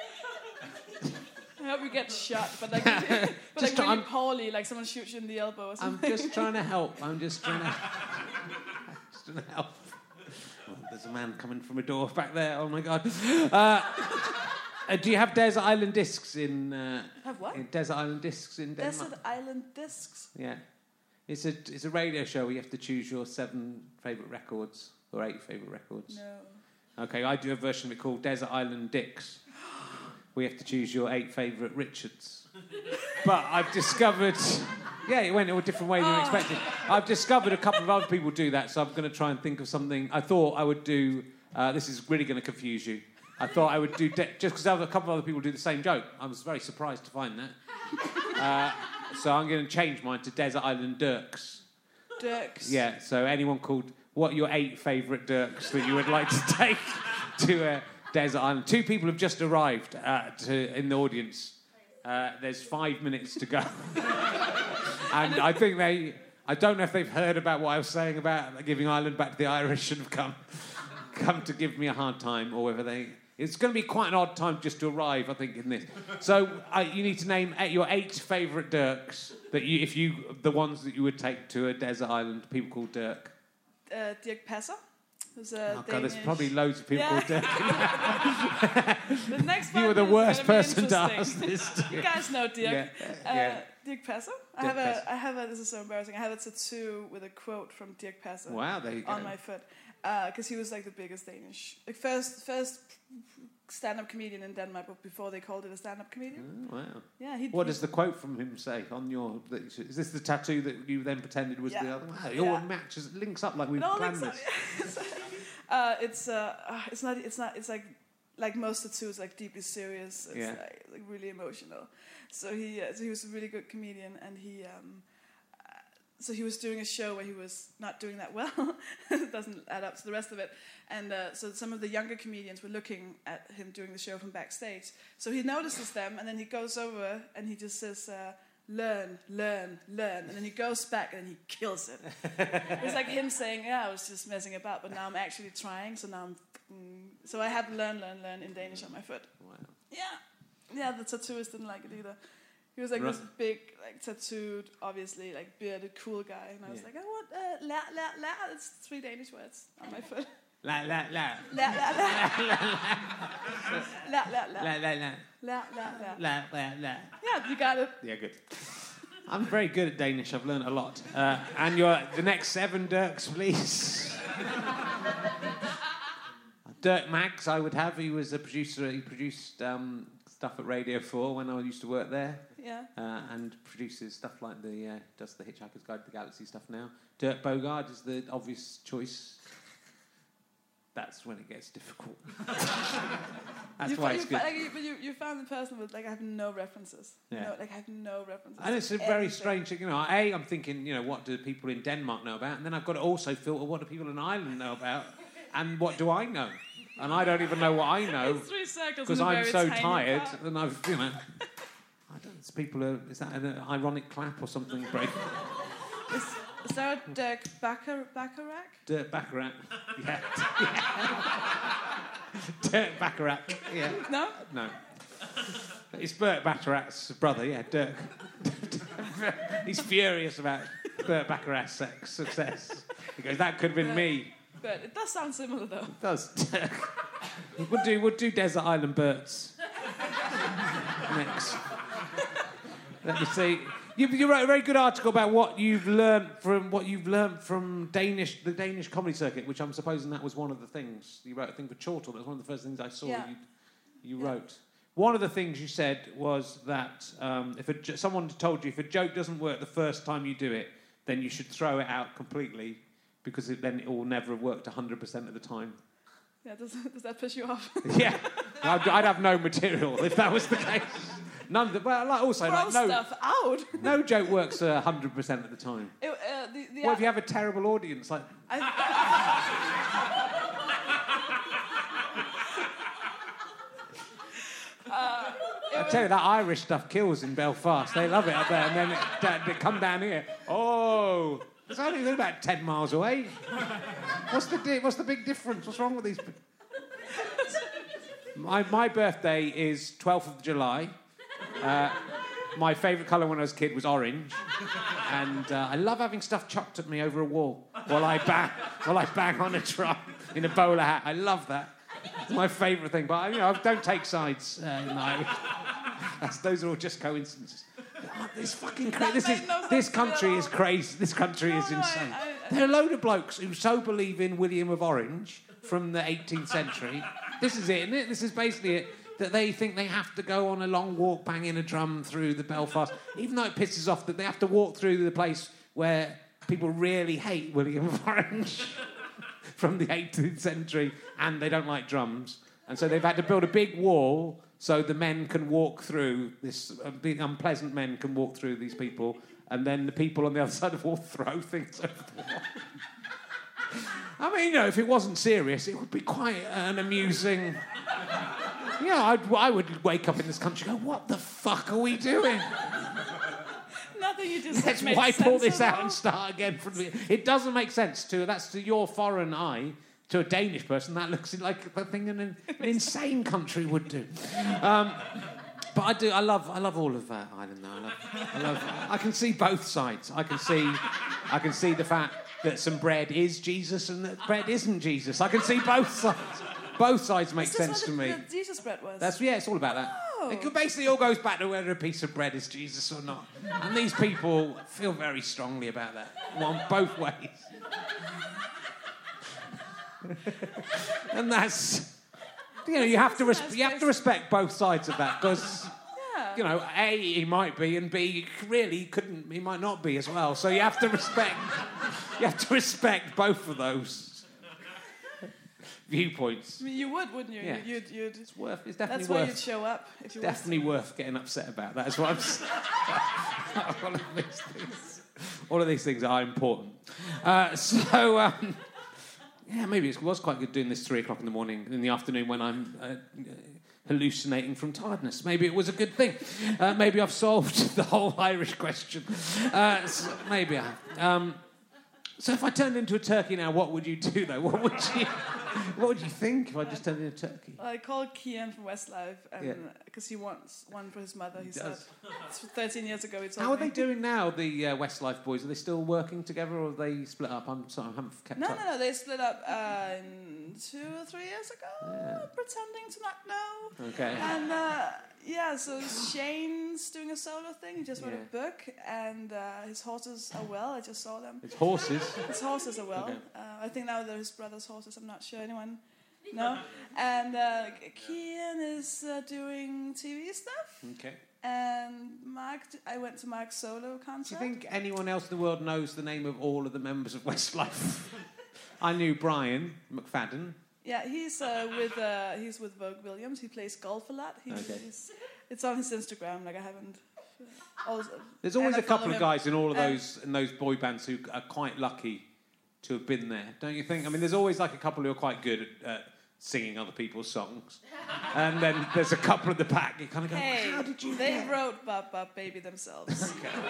I hope you get shot, but like, but like Just really I'm- poorly, like someone shoots you in the elbow or I'm something. just trying to help. I'm just trying to, just trying to help. Oh, there's a man coming from a door back there. Oh my God. Uh, uh, do you have Desert Island Discs in? Uh, Have what? In Desert Island Discs in Denmark. Desert Island Discs. Yeah, it's a it's a radio show where you have to choose your seven favourite records or eight favourite records. No. Okay, I do a version of it called Desert Island Dicks. We have to choose your eight favourite Richards. But I've discovered, yeah, it went in a different way than you expected. I've discovered a couple of other people do that, so I'm going to try and think of something. I thought I would do. Uh, this is really going to confuse you. I thought I would do de- just because a couple of other people do the same joke. I was very surprised to find that. Uh, so I'm going to change mine to Desert Island Dirks. Dirks. Yeah. So anyone called? What are your eight favourite Dirks that you would like to take to a Desert Island? Two people have just arrived uh, to, in the audience. Uh, there's five minutes to go, and I think they. I don't know if they've heard about what I was saying about giving Ireland back to the Irish and have come, come to give me a hard time, or whether they. It's going to be quite an odd time just to arrive, I think, in this. So uh, you need to name eight, your eight favourite Dirks that you, if you, the ones that you would take to a desert island. People called Dirk. Uh, Dirk Passer. Who's a Oh God, there's Danish- probably loads of people Yeah. called Dirk. The next You one were the is worst gonna be person to ask interesting. this to. You guys know Dirk. Yeah, Uh, yeah. Dirk Passer. I Dirk have a, Passer. I have a. This is so embarrassing. I have a tattoo with a quote from Dirk Passer. Wow, there you go. On my foot, because he was like the biggest Danish, like first first stand-up comedian in Denmark, but before they called it a stand-up comedian. Oh, wow. Yeah, he. What does the quote from him say on your? Is this the tattoo that you then pretended was the Yeah. other? Wow, it all Yeah. matches, links up like we've No, planned like, this. uh, it's uh, uh, it's not it's not it's like like most tattoos, like deeply serious. It's Yeah. like, like really emotional. So he uh, so he was a really good comedian, and he um, uh, so he was doing a show where he was not doing that well. It doesn't add up to the rest of it. And uh, so some of the younger comedians were looking at him doing the show from backstage. So he notices them, and then he goes over and he just says. Uh, Learn, learn, learn, and then he goes back and he kills it. It's like him saying, "Yeah, I was just messing about, but now I'm actually trying." So now I'm, mm. so I have learn, learn, learn in Danish on my foot. Wow. Yeah, yeah. The tattooist didn't like it either. He was like Right. this big, like tattooed, obviously like bearded, cool guy, and I was Yeah. like, "I want uh, lær, lær, lær." It's three Danish words on my foot. La la la. La la la. La la la. La la la. La la la. La la la. Yeah, you got it. Yeah, good. I'm very good at Danish. I've learned a lot. Uh, and you're the next seven Dirks, please. Dirk Maggs, I would have. He was a producer. He produced um, stuff at Radio four when I used to work there. Yeah. Uh, and produces stuff like the uh, does the Hitchhiker's Guide to the Galaxy stuff now. Dirk Bogarde is the obvious choice. That's when it gets difficult. That's you, why you, it's good. Like, you, but you, you found the person with like I have no references. Yeah. No, like I have no references. And it's a to very anything. strange thing, you know. A, I'm thinking, you know, what do people in Denmark know about? And then I've got to also filter what do people in Ireland know about, and what do I know? And I don't even know what I know It's three circles because in a I'm very so tiny tired, part. and I've, you know, I don't. It's people are. Is that an ironic clap or something? Break. Is, is there a Dirk Bacher, Bacharach? Dirk Bacharach. Yeah. Dirk Bacharach. Yeah. No? No. It's Burt Bacharach's brother, yeah, Dirk. He's furious about Burt Bacharach's sex success. He goes, that could have been But- me. But it does sound similar though. It does. we'll do we'll do Desert Island Burts next. Let me see. You, you wrote a very good article about what you've learned from what you've learned from Danish, the Danish comedy circuit, which I'm supposing that was one of the things you wrote. A thing for Chortle. That was one of the first things I saw Yeah. you you Yeah. wrote. One of the things you said was that um, if a, jo- someone told you if a joke doesn't work the first time you do it, then you should throw it out completely because it, then it will never have worked one hundred percent of the time. Yeah, does, does that piss you off? Yeah, I'd, I'd have no material if that was the case. None. Of the, well, like also Throw like no stuff out. no joke works a hundred percent of the time. It, uh, the, the, What if you have a terrible audience? Like I, uh, it I was- tell you, that Irish stuff kills in Belfast. They love it up there, and then it, they come down here. Oh, it's only about ten miles away. What's the di- what's the big difference? What's wrong with these? pe- My my birthday is twelfth of July. Uh, my favourite colour when I was a kid was orange, and uh, I love having stuff chucked at me over a wall while I bang while I bang on a drum in a bowler hat. I love that. It's my favourite thing. But you know, I don't take sides uh, in the Irish. That's, those are all just coincidences. Oh, this fucking cra- this is made no sense this to me at country all. is crazy. This country No, is no, I- insane. I- I- There are a load of blokes who so believe in William of Orange from the eighteenth century. This is it, isn't it? This is basically it. That they think they have to go on a long walk banging a drum through the Belfast, even though it pisses off that they have to walk through the place where people really hate William of Orange from the eighteenth century and they don't like drums. And so they've had to build a big wall so the men can walk through this, uh, big unpleasant men can walk through these people, and then the people on the other side of the wall throw things over the wall. I mean, you know, if it wasn't serious, it would be quite an amusing... Yeah, I'd, I would wake up in this country and go, what the fuck are we doing? Nothing you just Let's made wipe all sense this of out and start again from the... It doesn't make sense to... That's to your foreign eye. To a Danish person, that looks like the thing an, an insane country would do. Um, but I do. I love. I love all of uh, Ireland. Though. I love. I love. I can see both sides. I can see. I can see the fact that some bread is Jesus and that bread isn't Jesus. I can see both sides. Both sides make Is this sense what to the, me. the Jesus bread was? That's yeah. It's all about that. Oh. It basically all goes back to whether a piece of bread is Jesus or not. And these people feel very strongly about that. One both ways. And that's, you know, you have to res- you have to respect both sides of that because, Yeah. you know, A, he might be, and B, really he couldn't, he might not be as well. So you have to respect, you have to respect both of those viewpoints. I mean, you would, wouldn't you? Yeah. You'd, you'd, It's worth. It's definitely that's why worth. you'd show up if you were. Definitely worth getting upset about. That's what I'm saying. all of these things, all of these things are important. Uh, so. Um, Yeah, maybe it was quite good doing this three o'clock in the morning, in the afternoon when I'm uh, hallucinating from tiredness. Maybe it was a good thing. Uh, maybe I've solved the whole Irish question. Uh, so maybe I have. Um, so if I turned into a turkey now, what would you do, though? What would you... What would you think if I just turned into a turkey? I called Kian from Westlife because Yeah. he wants one for his mother. He, He said does. thirteen years ago he told How are me. they doing now, the uh, Westlife boys? Are they still working together or are they split up? I'm sorry, I haven't kept No, up. no, no. They split up uh, in two or three years ago, Yeah. pretending to not know. Okay. And uh, yeah, so Shane's doing a solo thing. He just wrote Yeah. a book, and uh, his horses are well. I just saw them. It's horses. His horses are well. Okay. Uh, I think now they're his brother's horses. I'm not sure. Anyone? No. And uh, Kian is uh, doing T V stuff. Okay. And Mark, I went to Mark's solo Do concert. you think anyone else in the world knows the name of all of the members of Westlife? I knew Brian McFadden. Yeah, he's uh, with uh, he's with Vogue Williams. He plays golf a lot. He, Okay. he's, it's on his Instagram. Like I haven't. Also, There's always and a I follow couple of him. guys in all of Um, those in those boy bands who are quite lucky to have been there, don't you think? I mean, there's always like a couple who are quite good at uh, singing other people's songs, and then there's a couple at the back. You kind of go, Hey, how did you? they get? wrote Bop Bop Baby themselves.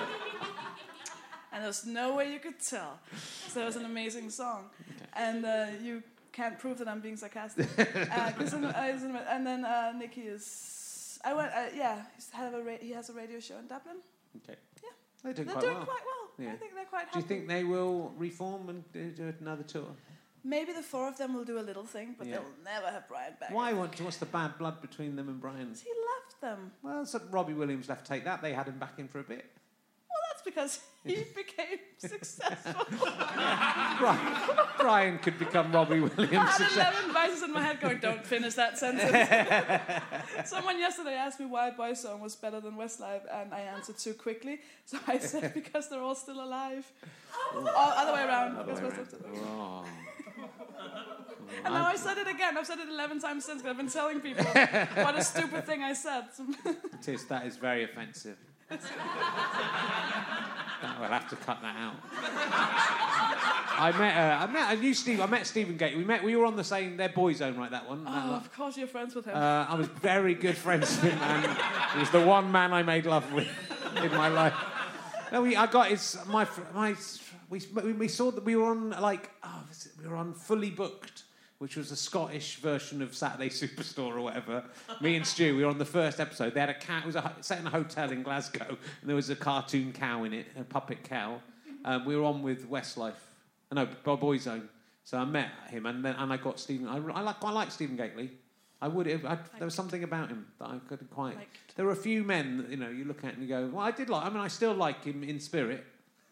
And there's no way you could tell. So it was an amazing song. And uh, you can't prove that I'm being sarcastic. uh, 'cause in, I was in, and then uh, Nicky is... I went, uh, yeah, he's had a ra- he has a radio show in Dublin. Okay. Yeah. They're doing They're quite doing well. quite well. Yeah. I think they're quite Do happy. you think they will reform and do do another tour? Maybe the four of them will do a little thing, but Yeah. they'll never have Brian back. Why? What, what's the bad blood between them and Brian? He left them. Well, so Robbie Williams left Take That. They had him back in for a bit. Well, that's because he became successful. Brian, Brian could become Robbie I Williams. had eleven voices in my head going, don't finish that sentence. Someone yesterday asked me why Boyzone was better than Westlife, and I answered too quickly. So I said, because they're all still alive. Or other way around. because Westlife still alive. Wrong. And now I said it again. I've said it eleven times since, because I've been telling people what a stupid thing I said. It is, that is very offensive. That- we'll have to cut that out. I met, uh, I met, I knew Steve. I met Stephen Gate. We met. We were on the same. They're Boyzone, right? That one. that Oh, lot. of course you're friends with him. Uh, I was very good friends with him, and he was the one man I made love with in my life. No, we, I got his, my, fr- my, we, we saw that we were on, like, oh, was it- we were on Fully Booked, which was a Scottish version of Saturday Superstore or whatever. Me and Stu, we were on the first episode. They had a cat, it was a, set in a hotel in Glasgow, and there was a cartoon cow in it, a puppet cow. Um, we were on with Westlife, no, Boyzone. So I met him, and then and I got Stephen. I, I like, I like Stephen Gately. I would. I, there was something about him that I couldn't quite. Liked. There were a few men that you know you look at and you go, well, I did like. I mean, I still like him in spirit.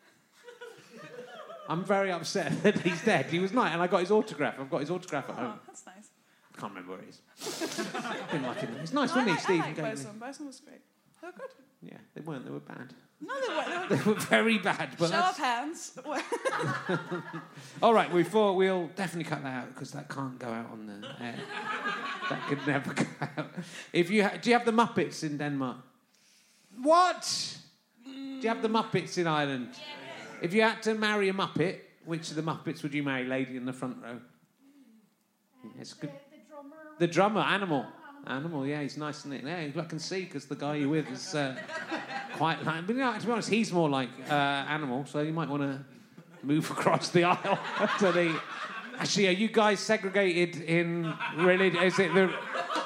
I'm very upset that he's dead. He was nice, and I got his autograph. I've got his autograph at Oh, home. that's nice. Can't remember where it is. Didn't like him. He's nice, No, I wasn't he, like, Stephen I like Gately? Boyzone. Boyzone was great. They were good. Yeah, they weren't. They were bad. No, they weren't. They were very bad. But Show that's... of hands. All right, we thought we'll definitely cut that out because that can't go out on the air. That could never go out. If you ha- do you have the Muppets in Denmark? What? Do you have the Muppets in Ireland? If you had to marry a Muppet, which of the Muppets would you marry, lady in the front row? It's good. The drummer. The drummer, Animal. Animal, yeah, he's nice, isn't it? Yeah, I can see because the guy you're with is uh, quite like. But you know, to be honest, he's more like uh, Animal, so you might want to move across the aisle to the. Actually, are you guys segregated in religion? Is it the?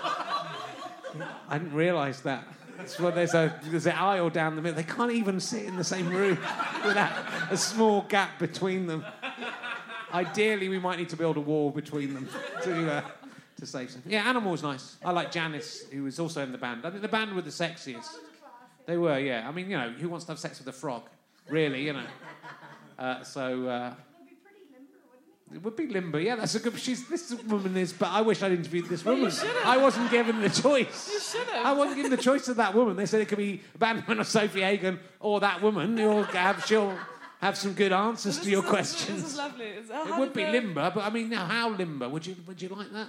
I didn't realise that. It's what there's a there's an aisle down the middle. They can't even sit in the same room without a small gap between them. Ideally, we might need to build a wall between them to. Uh, To save some. Yeah, Animal's nice. I like Janice, who was also in the band. I think the band were the sexiest. They were, yeah. I mean, you know, who wants to have sex with a frog? Really, you know. Uh, so. Uh, it would be limber, yeah. That's a good. She's this woman is, but I wish I'd interviewed this woman. I wasn't given the choice. You should have. I wasn't given the choice of that woman. They said it could be a bandman or Sophie Hagen or that woman. You'll have she'll have some good answers This to your is- questions. This is lovely. Is that It how would be the- limber, but I mean, now how limber? Would you would you like that?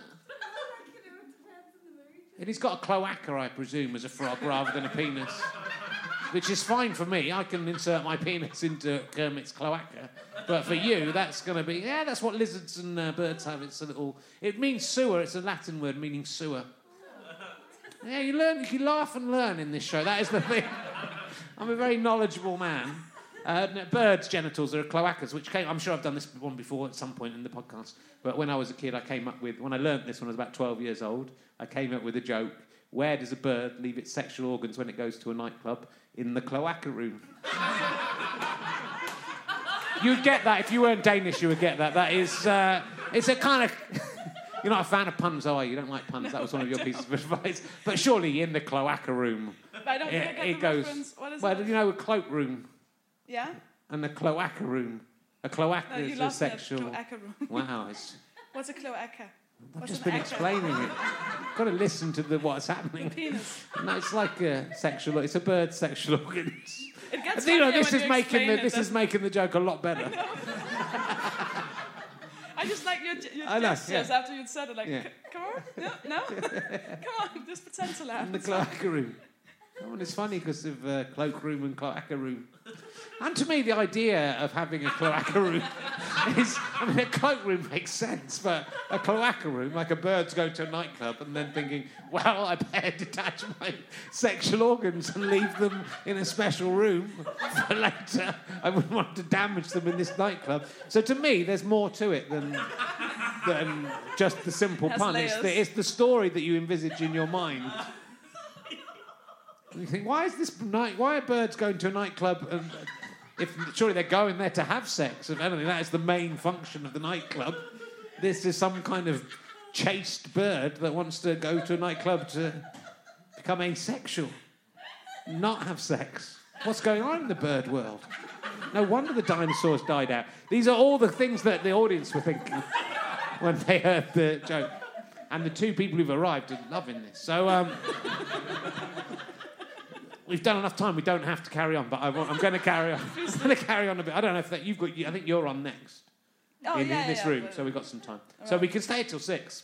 And he's got a cloaca, I presume, as a frog rather than a penis. Which is fine for me. I can insert my penis into Kermit's cloaca. But for you, that's going to be... Yeah, that's what lizards and uh, birds have. It's a little... It means sewer. It's a Latin word meaning sewer. Yeah, you learn... You laugh and learn in this show. That is the thing. I'm a very knowledgeable man. Uh, no, birds' genitals are cloacas, which came... I'm sure I've done this one before at some point in the podcast, but when I was a kid, I came up with... When I learnt this when I was about twelve years old, I came up with a joke. Where does a bird leave its sexual organs when it goes to a nightclub? In the cloaca room. You'd get that. If you weren't Danish, you would get that. That is... Uh, it's a kind of... You're not a fan of puns, are you? You don't like puns. No, that was one of your pieces of advice. But surely in the cloaca room... But I don't think it, I get it the goes... reference. What is well, it? you know, a cloakroom... Yeah? And a cloaca room. A cloaca No, you is a lost me at sexual... cloaca room. Wow, it's... What's a cloaca? I've What's just an been acca? explaining it. Got to listen to the what's happening. The penis. No, it's like a sexual... It's a bird's sexual organs. It gets you know, funnier this when is you making explain the it, this is doesn't making the joke a lot better. I, I just like your, your I know, gestures yeah. after you'd said it. Like, Yeah. "C- come on, no, no, come on, just pretend to laugh. In the It's fine." cloaca room. Oh, and it's funny because of uh, cloakroom and cloaca room. And to me, the idea of having a cloaca room is... I mean, a cloakroom makes sense, but a cloaca room, like a bird's going to a nightclub and then thinking, well, I better detach my sexual organs and leave them in a special room for later. I wouldn't want to damage them in this nightclub. So to me, there's more to it than, than just the simple Has pun. It's the, layers. it's the story that you envisage in your mind. And you think, why is this night? Why are birds going to a nightclub? And if surely they're going there to have sex. If anything, that is the main function of the nightclub. This is some kind of chaste bird that wants to go to a nightclub to become asexual, not have sex. What's going on in the bird world? No wonder the dinosaurs died out. These are all the things that the audience were thinking when they heard the joke. And the two people who've arrived are loving this. So, um... We've done enough time. We don't have to carry on, but I want, I'm going to carry on. I'm going to carry on a bit. I don't know if that you've got. I think you're on next Oh, in, yeah, in this yeah, room, but- so we've got some time. So we can stay till six.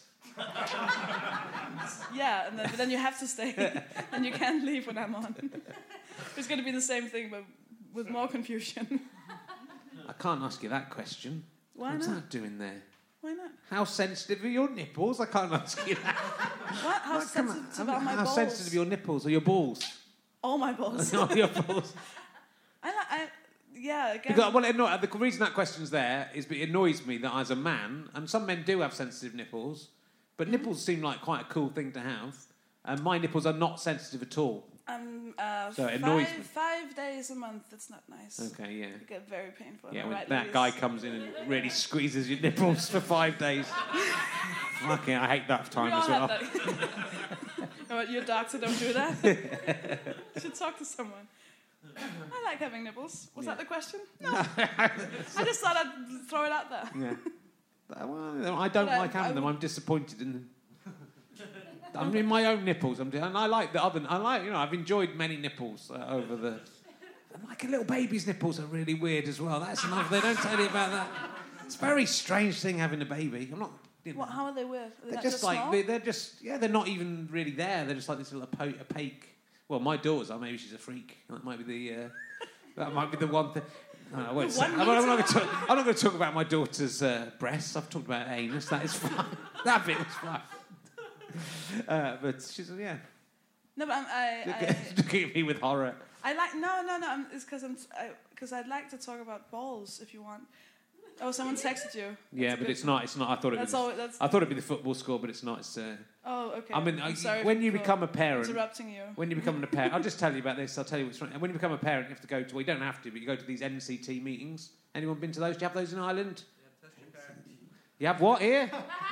Yeah, and then, but then you have to stay, and you can't leave when I'm on. It's going to be the same thing, but with more confusion. I can't ask you that question. Why What's not? that doing there? Why not? How sensitive are your nipples? I can't ask you that. What? How Well, come on. sensitive are my How balls? sensitive are your nipples or your balls? All my balls. Not your balls. I, li- I, yeah, again. Because, well, it anno- the reason that question's there is it annoys me that as a man, and some men do have sensitive nipples, but nipples seem like quite a cool thing to have, and my nipples are not sensitive at all. Um, uh, So it annoys five, me. Five days a month, that's not nice. Okay, yeah. It get very painful. Yeah, Am I when right, that ladies? guy comes in and really squeezes your nipples for five days. Fucking, I hate that time We all as well. have that. No, but your doctor don't do that. You should talk to someone. I like having nipples. Was that the question? No. I just thought I'd throw it out there. Yeah. But, well, I don't But I- like having I them. would- I'm disappointed in them. I mean, my own nipples. I'm, and I like the other. I like, you know, I've enjoyed many nipples uh, over the. And like a little baby's nipples are really weird as well. That's enough. They don't tell you about that. It's a very strange thing having a baby. I'm not. You know, What, how are they weird? Are they they're not just, just like small? they, they're just yeah. They're not even really there. They're just like this little opa- opaque. Well, my daughter's are. Maybe she's a freak. That might be the. Uh, that might be the one thing. No, I won't The say. one I'm not, I'm not meter? going to talk. I'm not going to talk about my daughter's uh, breasts. I've talked about anus. That is fine. That bit was fine. Uh, but she's yeah. No, but I'm, I, Look I, at, looking at me with horror. I like no, no, no. I'm, it's because I'm because I'd like to talk about balls if you want. Oh, someone texted you. Yeah, That's but good. it's not. It's not. I thought it That's was. all- that's- I thought it'd be the football score, but it's not. It's. Uh, Oh, okay. I mean, I'm I- sorry when you for become a parent, interrupting you. when you become a parent, I'll just tell you about this. I'll tell you what's wrong. When you become a parent, you have to go to. Well, you don't have to, but you go to these N C T meetings. Anyone been to those? Do you have those in Ireland? You have what here?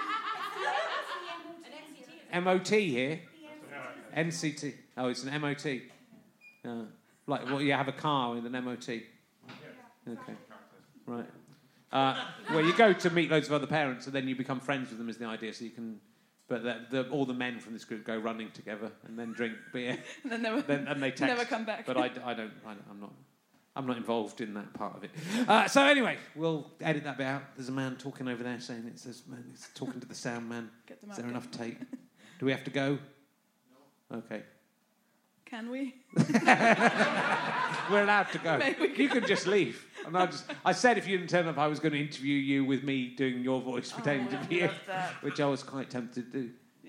M O T here. N C T. Oh, it's an M O T. Uh, like, well, you have a car with an M O T. Okay. Right. Uh, well, you go to meet loads of other parents, and then you become friends with them. Is the idea? So you can, but the, the, all the men from this group go running together and then drink beer. And then never, then, and they text. never come back. But I, I don't. I, I'm not. I'm not involved in that part of it. Uh, so anyway, we'll edit that bit out. There's a man talking over there saying it says, "Man, he's talking to the sound man." Get them Is out there there. enough tape? Do we have to go? No. Okay. Can we? We're allowed to go. Maybe we You can just leave. And I just, I said if you didn't turn up, I was going to interview you with me doing your voice, pretending Oh, I to be you, love that. which I was quite tempted to do.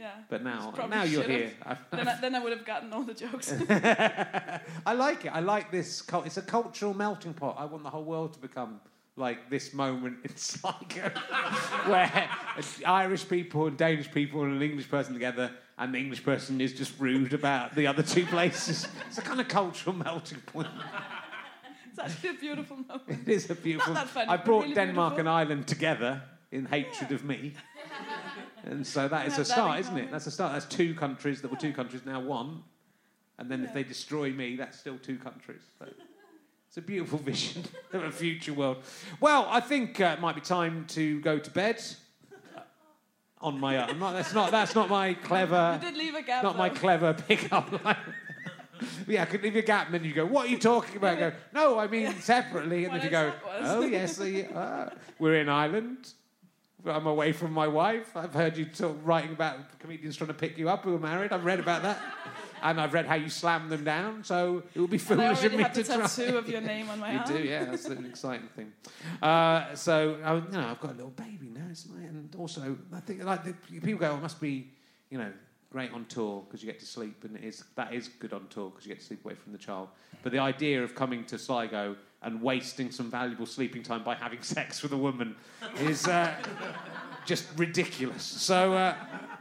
Yeah. But now, Probably now you're should've. here. Then I, then I would have gotten all the jokes. I like it. I like this. cul- It's a cultural melting pot. I want the whole world to become like this moment in Sligo, where Irish people and Danish people and an English person together, and the English person is just rude about the other two places. It's a kind of cultural melting point. It's actually a beautiful moment. It is a beautiful. Not that funny, I but brought really Denmark beautiful. and Ireland together in hatred Yeah. of me. And so that is have a that start, in isn't it? common. That's a start. That's two countries that were two countries, now one. And then if Yeah. they destroy me, that's still two countries. So it's a beautiful vision of a future world. Well, I think uh, it might be time to go to bed on my own. Not, that's not. That's not my clever. You did leave a gap. Not my though. clever pick-up line. Yeah, I could leave a gap, and then you go, "What are you talking about?" I go, "No, I mean separately," and What then you go, that was. "Oh yes, the, uh, we're in Ireland. I'm away from my wife. I've heard you talk, writing about comedians trying to pick you up who are married. I've read about that, and I've read how you slam them down. So it would be And I foolish of already me have to the try." tattoo of your name on my You arm. do, yeah. That's an exciting thing. Uh, so, I, you know, I've got a little baby now, isn't I? And also, I think like the, people go, "Oh, it must be, you know, great on tour because you get to sleep," and it is that is good on tour because you get to sleep away from the child. But the idea of coming to Sligo and wasting some valuable sleeping time by having sex with a woman is uh, just ridiculous. So uh,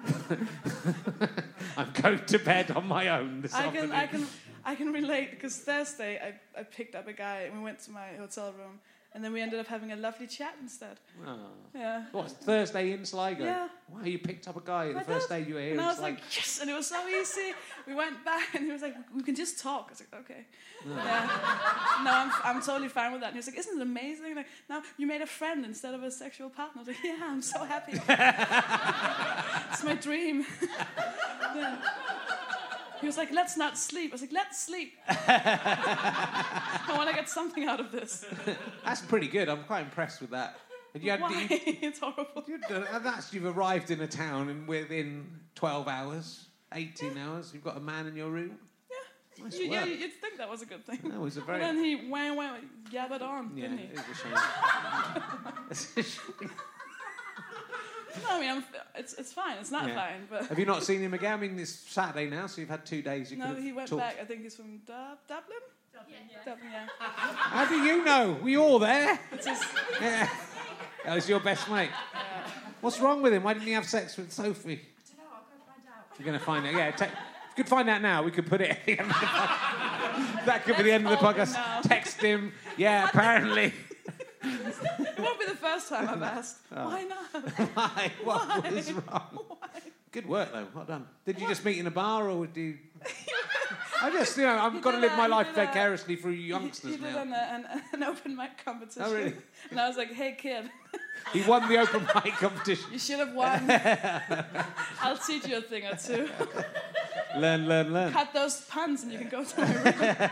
I'm going to bed on my own this I afternoon. can, I can, I can relate because Thursday I, I picked up a guy and we went to my hotel room and then we ended up having a lovely chat instead. Oh. Yeah. What, Thursday in Sligo? Yeah. Wow, you picked up a guy the I first did. day you were here. And I It's was like, yes, and it was so easy. We went back and he was like, we can just talk. I was like, okay. Yeah. No, I'm, I'm totally fine with that. And he was like, isn't it amazing? Like, now you made a friend instead of a sexual partner. I was like, yeah, I'm so happy. It's my dream. Yeah. He was like, let's not sleep. I was like, let's sleep. I want to get something out of this. That's pretty good. I'm quite impressed with that. And you had, Why? You, It's horrible. you, and that's, you've arrived in a town and within twelve hours, eighteen hours, you've got a man in your room. Yeah. Nice You, yeah, work. you'd think that was a good thing. That was a very... And then he wham, wham, yabbered on, yeah, didn't he? it is a shame. It's a shame. No, I mean, I'm, it's it's fine. It's not Yeah. fine, but... Have you not seen him again? I mean, it's Saturday now, so you've had two days. You No, could have he went talked. back. I think he's from Dub- Dublin? Dublin, yeah. Dublin, yeah. How do you know? Were you all there? It's just, Yeah. That was your best mate. What's wrong with him? Why didn't he have sex with Sophie? I don't know. I'll go find out. You're going to find out. Yeah. Te- if you could find out now, we could put it at the end of the podcast. That could be the end of the Let's podcast. call him now. Text him. Yeah, apparently. it won't be the first time I've asked. Oh. Why not? Why? What Why? was wrong? Why? Good work, though. Well done. Did you just meet in a bar, or did you... I just, you know, I've He got to did live a- my he life did a- vicariously through He, youngsters he did now. an, an, an open mic competition. Oh, really? And I was like, hey, kid, He won the open mic competition. you should have won. I'll teach you a thing or two. Learn, learn, learn. Cut those puns and you can go to my room.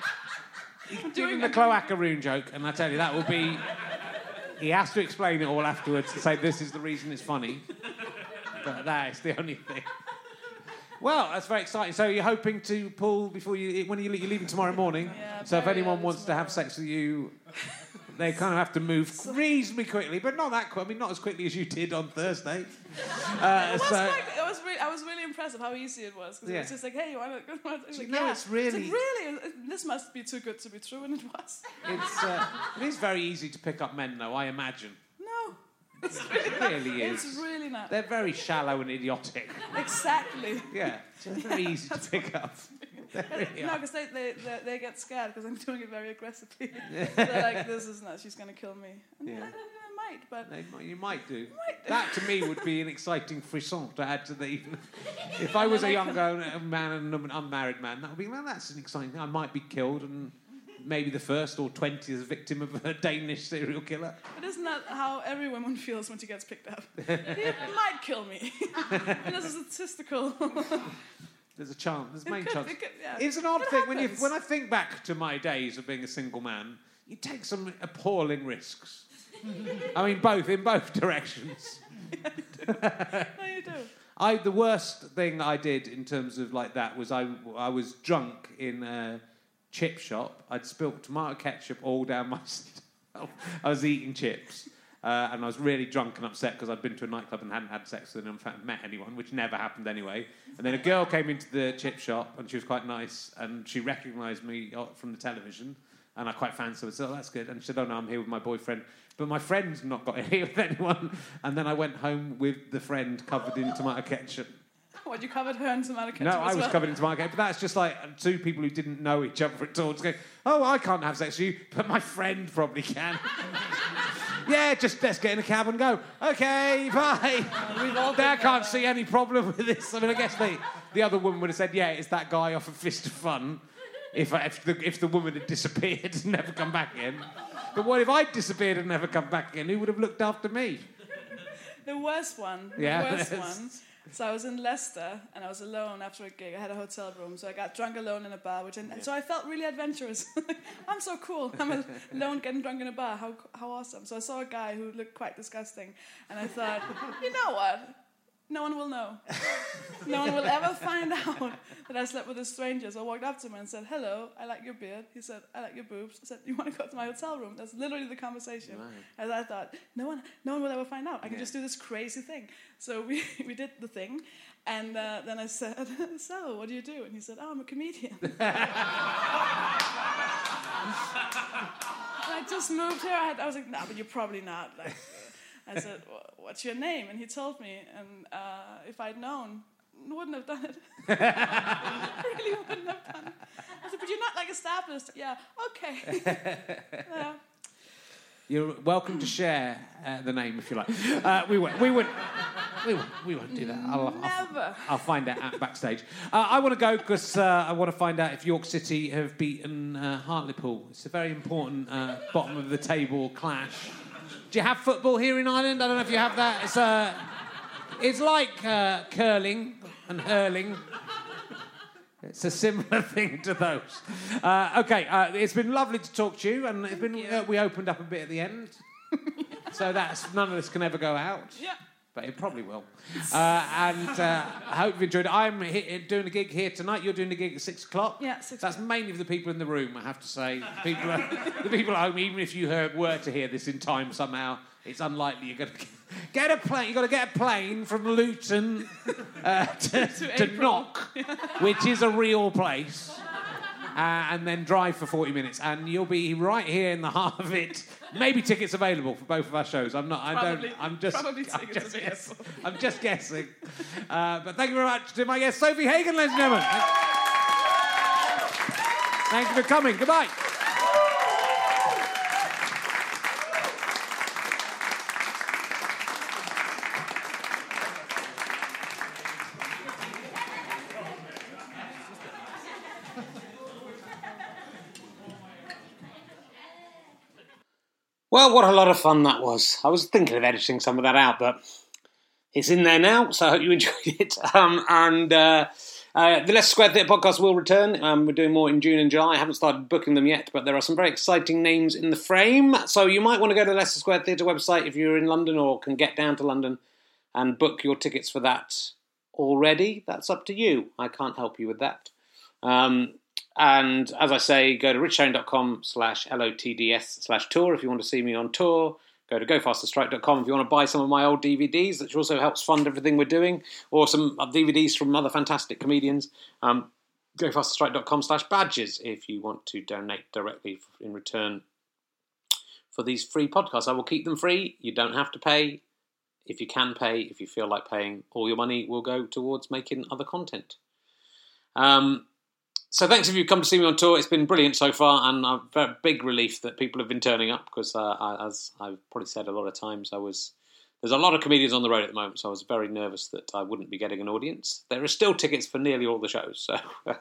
I'm Give him doing the a- cloacaroon joke, and I tell you, that will be... He has to explain it all afterwards to say this is the reason it's funny. But that is the only thing. Well, that's very exciting. So you're hoping to pull before you... When are you, you're leaving tomorrow morning? Yeah, So if very anyone early wants to have tomorrow. sex with you, they kind of have to move reasonably quickly, but not that quick. I mean, not as quickly as you did on Thursday. Uh, It was so... like, it was really, I was really impressed of how easy it was. Because Yeah. it was just like, hey, you want to... Like, no, yeah. it's really- like, really? This must be too good to be true, and it was. It's, uh, it is very easy to pick up men, though, I imagine. No. It's It really, really not. is. It's really not. They're very shallow and idiotic. Exactly. Yeah, so they're very easy to pick up. They really No, are. because they, they, they, they get scared because I'm doing it very aggressively. They're like, this is not, she's going to kill me. And Yeah. I, I might, but... They might- You might do. Might do. That, to me, would be an exciting frisson to add to the evening. If I was a young girl, a man and an unmarried man, that would be, well, that's an exciting thing. I might be killed and maybe the first or twentieth victim of a Danish serial killer. But isn't that how every woman feels when she gets picked up? He might kill me. And there's a statistical... There's a chance. There's a It main could- chance. it could- yeah. It's an odd It thing when you happens. when I think back to my days of being a single man. You take some appalling risks. I mean, both in both directions. No, you do. I the worst thing I did in terms of like that was I I was drunk in a chip shop. I'd spilt tomato ketchup all down myself. I was eating chips, Uh, and I was really drunk and upset because I'd been to a nightclub and hadn't had sex with anyone, in fact, met anyone, which never happened anyway. And then a girl came into the chip shop, and she was quite nice, and she recognised me from the television, and I quite fancied her. I said, oh, that's good. And she said, oh, no, I'm here with my boyfriend. But my friend's not got here with anyone. And then I went home with the friend covered in tomato ketchup. What, you covered her in tomato ketchup No, as I was well? covered in tomato ketchup. But that's just like two people who didn't know each other at all. Just go, oh, I can't have sex with you, but my friend probably can. Yeah, just let's get in a cab and go. Okay, bye. We've all I can't see any problem with this. I mean, I guess the, the other woman would have said, yeah, it's that guy off of Fist of Fun. If, if, the, if the woman had disappeared and never come back in. But what if I'd disappeared and never come back again? Who would have looked after me? The worst one. The Yeah, worst yes. one. So I was in Leicester and I was alone after a gig. I had a hotel room, so I got drunk alone in a bar, which and so I felt really adventurous. I'm so cool. I'm alone getting drunk in a bar. How how awesome! So I saw a guy who looked quite disgusting, and I thought, you know what? No one will know. No one will ever find out that I slept with a stranger. So I walked up to him and said, hello, I like your beard. He said, I like your boobs. I said, you want to go to my hotel room? That's literally the conversation. Right. And I thought, no one no one will ever find out. I can yeah. just do this crazy thing. So we, we did the thing. And uh, then I said, so, what do you do? And he said, oh, I'm a comedian. And I just moved here. I, had, I was like, no, but you're probably not. Like, I said, what's your name? And he told me, and uh, if I'd known, I wouldn't have done it. I really wouldn't have done it. I said, but you're not like established. Yeah, okay. Yeah. You're welcome to share uh, the name if you like. Uh, we won't. We won't. We won't. We won't do that. I'll, Never. I'll, I'll find out at backstage. Uh, I want to go because uh, I want to find out if York City have beaten uh, Hartlepool. It's a very important uh, bottom of the table clash. Do you have football here in Ireland? I don't know if you have that. It's uh, it's like uh, curling and hurling. It's a similar thing to those. Uh, okay, uh, it's been lovely to talk to you, and it's been uh, we opened up a bit at the end, so that's none of this can ever go out. Yeah. But it probably will. Uh, and uh, I hope you've enjoyed it. I'm he- doing a gig here tonight. You're doing a gig at six o'clock. Yeah, six. That's mainly for the people in the room, I have to say. People, are, the people at home, even if you heard, were to hear this in time somehow, it's unlikely you're going to get a plane. You've got to get a plane from Luton uh, to, to, to Knock, which is a real place, uh, and then drive for forty minutes, and you'll be right here in the heart of it. Maybe tickets available for both of our shows. I'm not. I Probably, don't. I'm just. Probably I'm tickets just available. guessing. I'm just guessing. Uh, but thank you very much to my guest Sophie Hagen, ladies and gentlemen. Thank you for coming. Goodbye. Well, what a lot of fun that was. I was thinking of editing some of that out, but it's in there now, so I hope you enjoyed it. Um, and uh, uh, the Leicester Square Theatre podcast will return. Um, we're doing more in June and July. I haven't started booking them yet, but there are some very exciting names in the frame. So you might want to go to the Leicester Square Theatre website if you're in London or can get down to London and book your tickets for that already. That's up to you. I can't help you with that. Um, And as I say, go to richherring.com slash LOTDS slash tour if you want to see me on tour. Go to go faster strike dot com if you want to buy some of my old D V Ds, which also helps fund everything we're doing, or some D V Ds from other fantastic comedians. Um, go faster strike dot com slash badges if you want to donate directly in return for these free podcasts. I will keep them free. You don't have to pay. If you can pay, if you feel like paying, all your money will go towards making other content. Um... So thanks if you've come to see me on tour. It's been brilliant so far, and a very big relief that people have been turning up because, uh, I, as I've probably said a lot of times, I was there's a lot of comedians on the road at the moment, so I was very nervous that I wouldn't be getting an audience. There are still tickets for nearly all the shows, so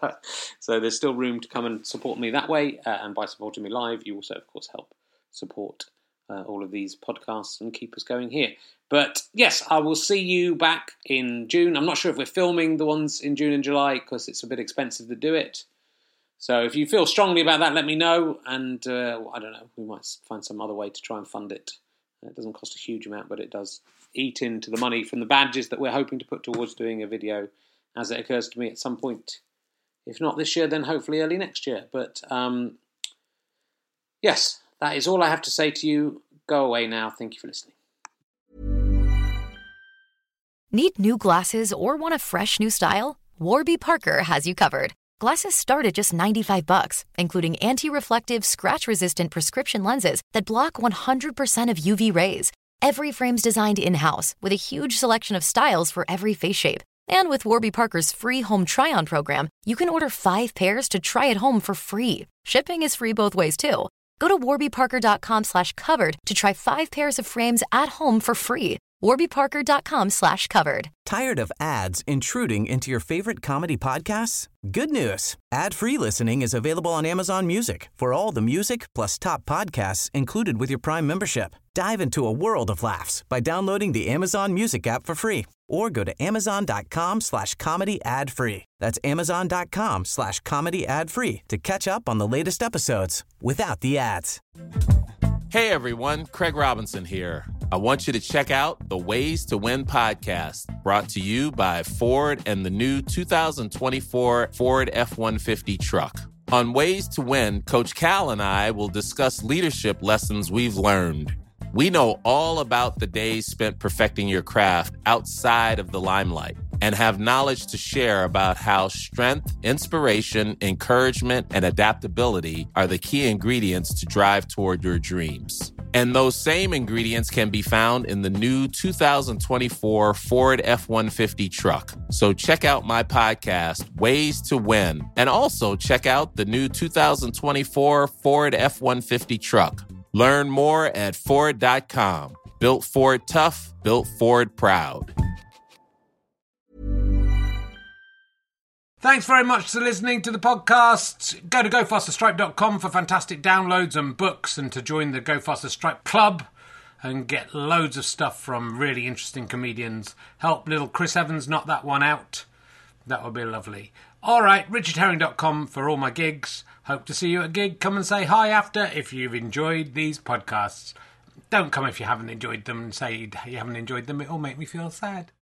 so there's still room to come and support me that way, uh, and by supporting me live, you also, of course, help support uh, all of these podcasts and keep us going here. But yes, I will see you back in June. I'm not sure if we're filming the ones in June and July because it's a bit expensive to do it. So if you feel strongly about that, let me know. And uh, I don't know, we might find some other way to try and fund it. It doesn't cost a huge amount, but it does eat into the money from the badges that we're hoping to put towards doing a video as it occurs to me at some point. If not this year, then hopefully early next year. But um, yes, that is all I have to say to you. go away now. Thank you for listening. Need new glasses or want a fresh new style? Warby Parker has you covered. Glasses start at just ninety-five bucks, including anti-reflective, scratch-resistant prescription lenses that block one hundred percent of U V rays. Every frame's designed in-house with a huge selection of styles for every face shape. And with Warby Parker's free home try-on program, you can order five pairs to try at home for free. Shipping is free both ways, too. Go to warbyparker.com slash covered to try five pairs of frames at home for free. warbyparker.com slash covered. Tired of ads intruding into your favorite comedy podcasts? Good news. Ad-free listening is available on Amazon Music for all the music plus top podcasts included with your Prime membership. Dive into a world of laughs by downloading the Amazon Music app for free or go to amazon.com slash comedy ad free. That's amazon.com slash comedy ad free to catch up on the latest episodes without the ads. Hey everyone, Craig Robinson here. I want you to check out the Ways to Win podcast, brought to you by Ford and the new two thousand twenty-four Ford F one fifty truck. On Ways to Win, Coach Cal and I will discuss leadership lessons we've learned. We know all about the days spent perfecting your craft outside of the limelight and have knowledge to share about how strength, inspiration, encouragement, and adaptability are the key ingredients to drive toward your dreams. And those same ingredients can be found in the new two thousand twenty-four Ford F one fifty truck. So check out my podcast, Ways to Win, and also check out the new two thousand twenty-four Ford F one fifty truck. Learn more at Ford dot com. Built Ford tough, built Ford proud. Thanks very much for listening to the podcast. Go to go faster stripe dot com for fantastic downloads and books, and to join the Go Faster Stripe Club and get loads of stuff from really interesting comedians. Help little Chris Evans knock that one out. That would be lovely. All right, richard herring dot com for all my gigs. Hope to see you at a gig. Come and say hi after if you've enjoyed these podcasts. Don't come if you haven't enjoyed them and say you haven't enjoyed them. It'll make me feel sad.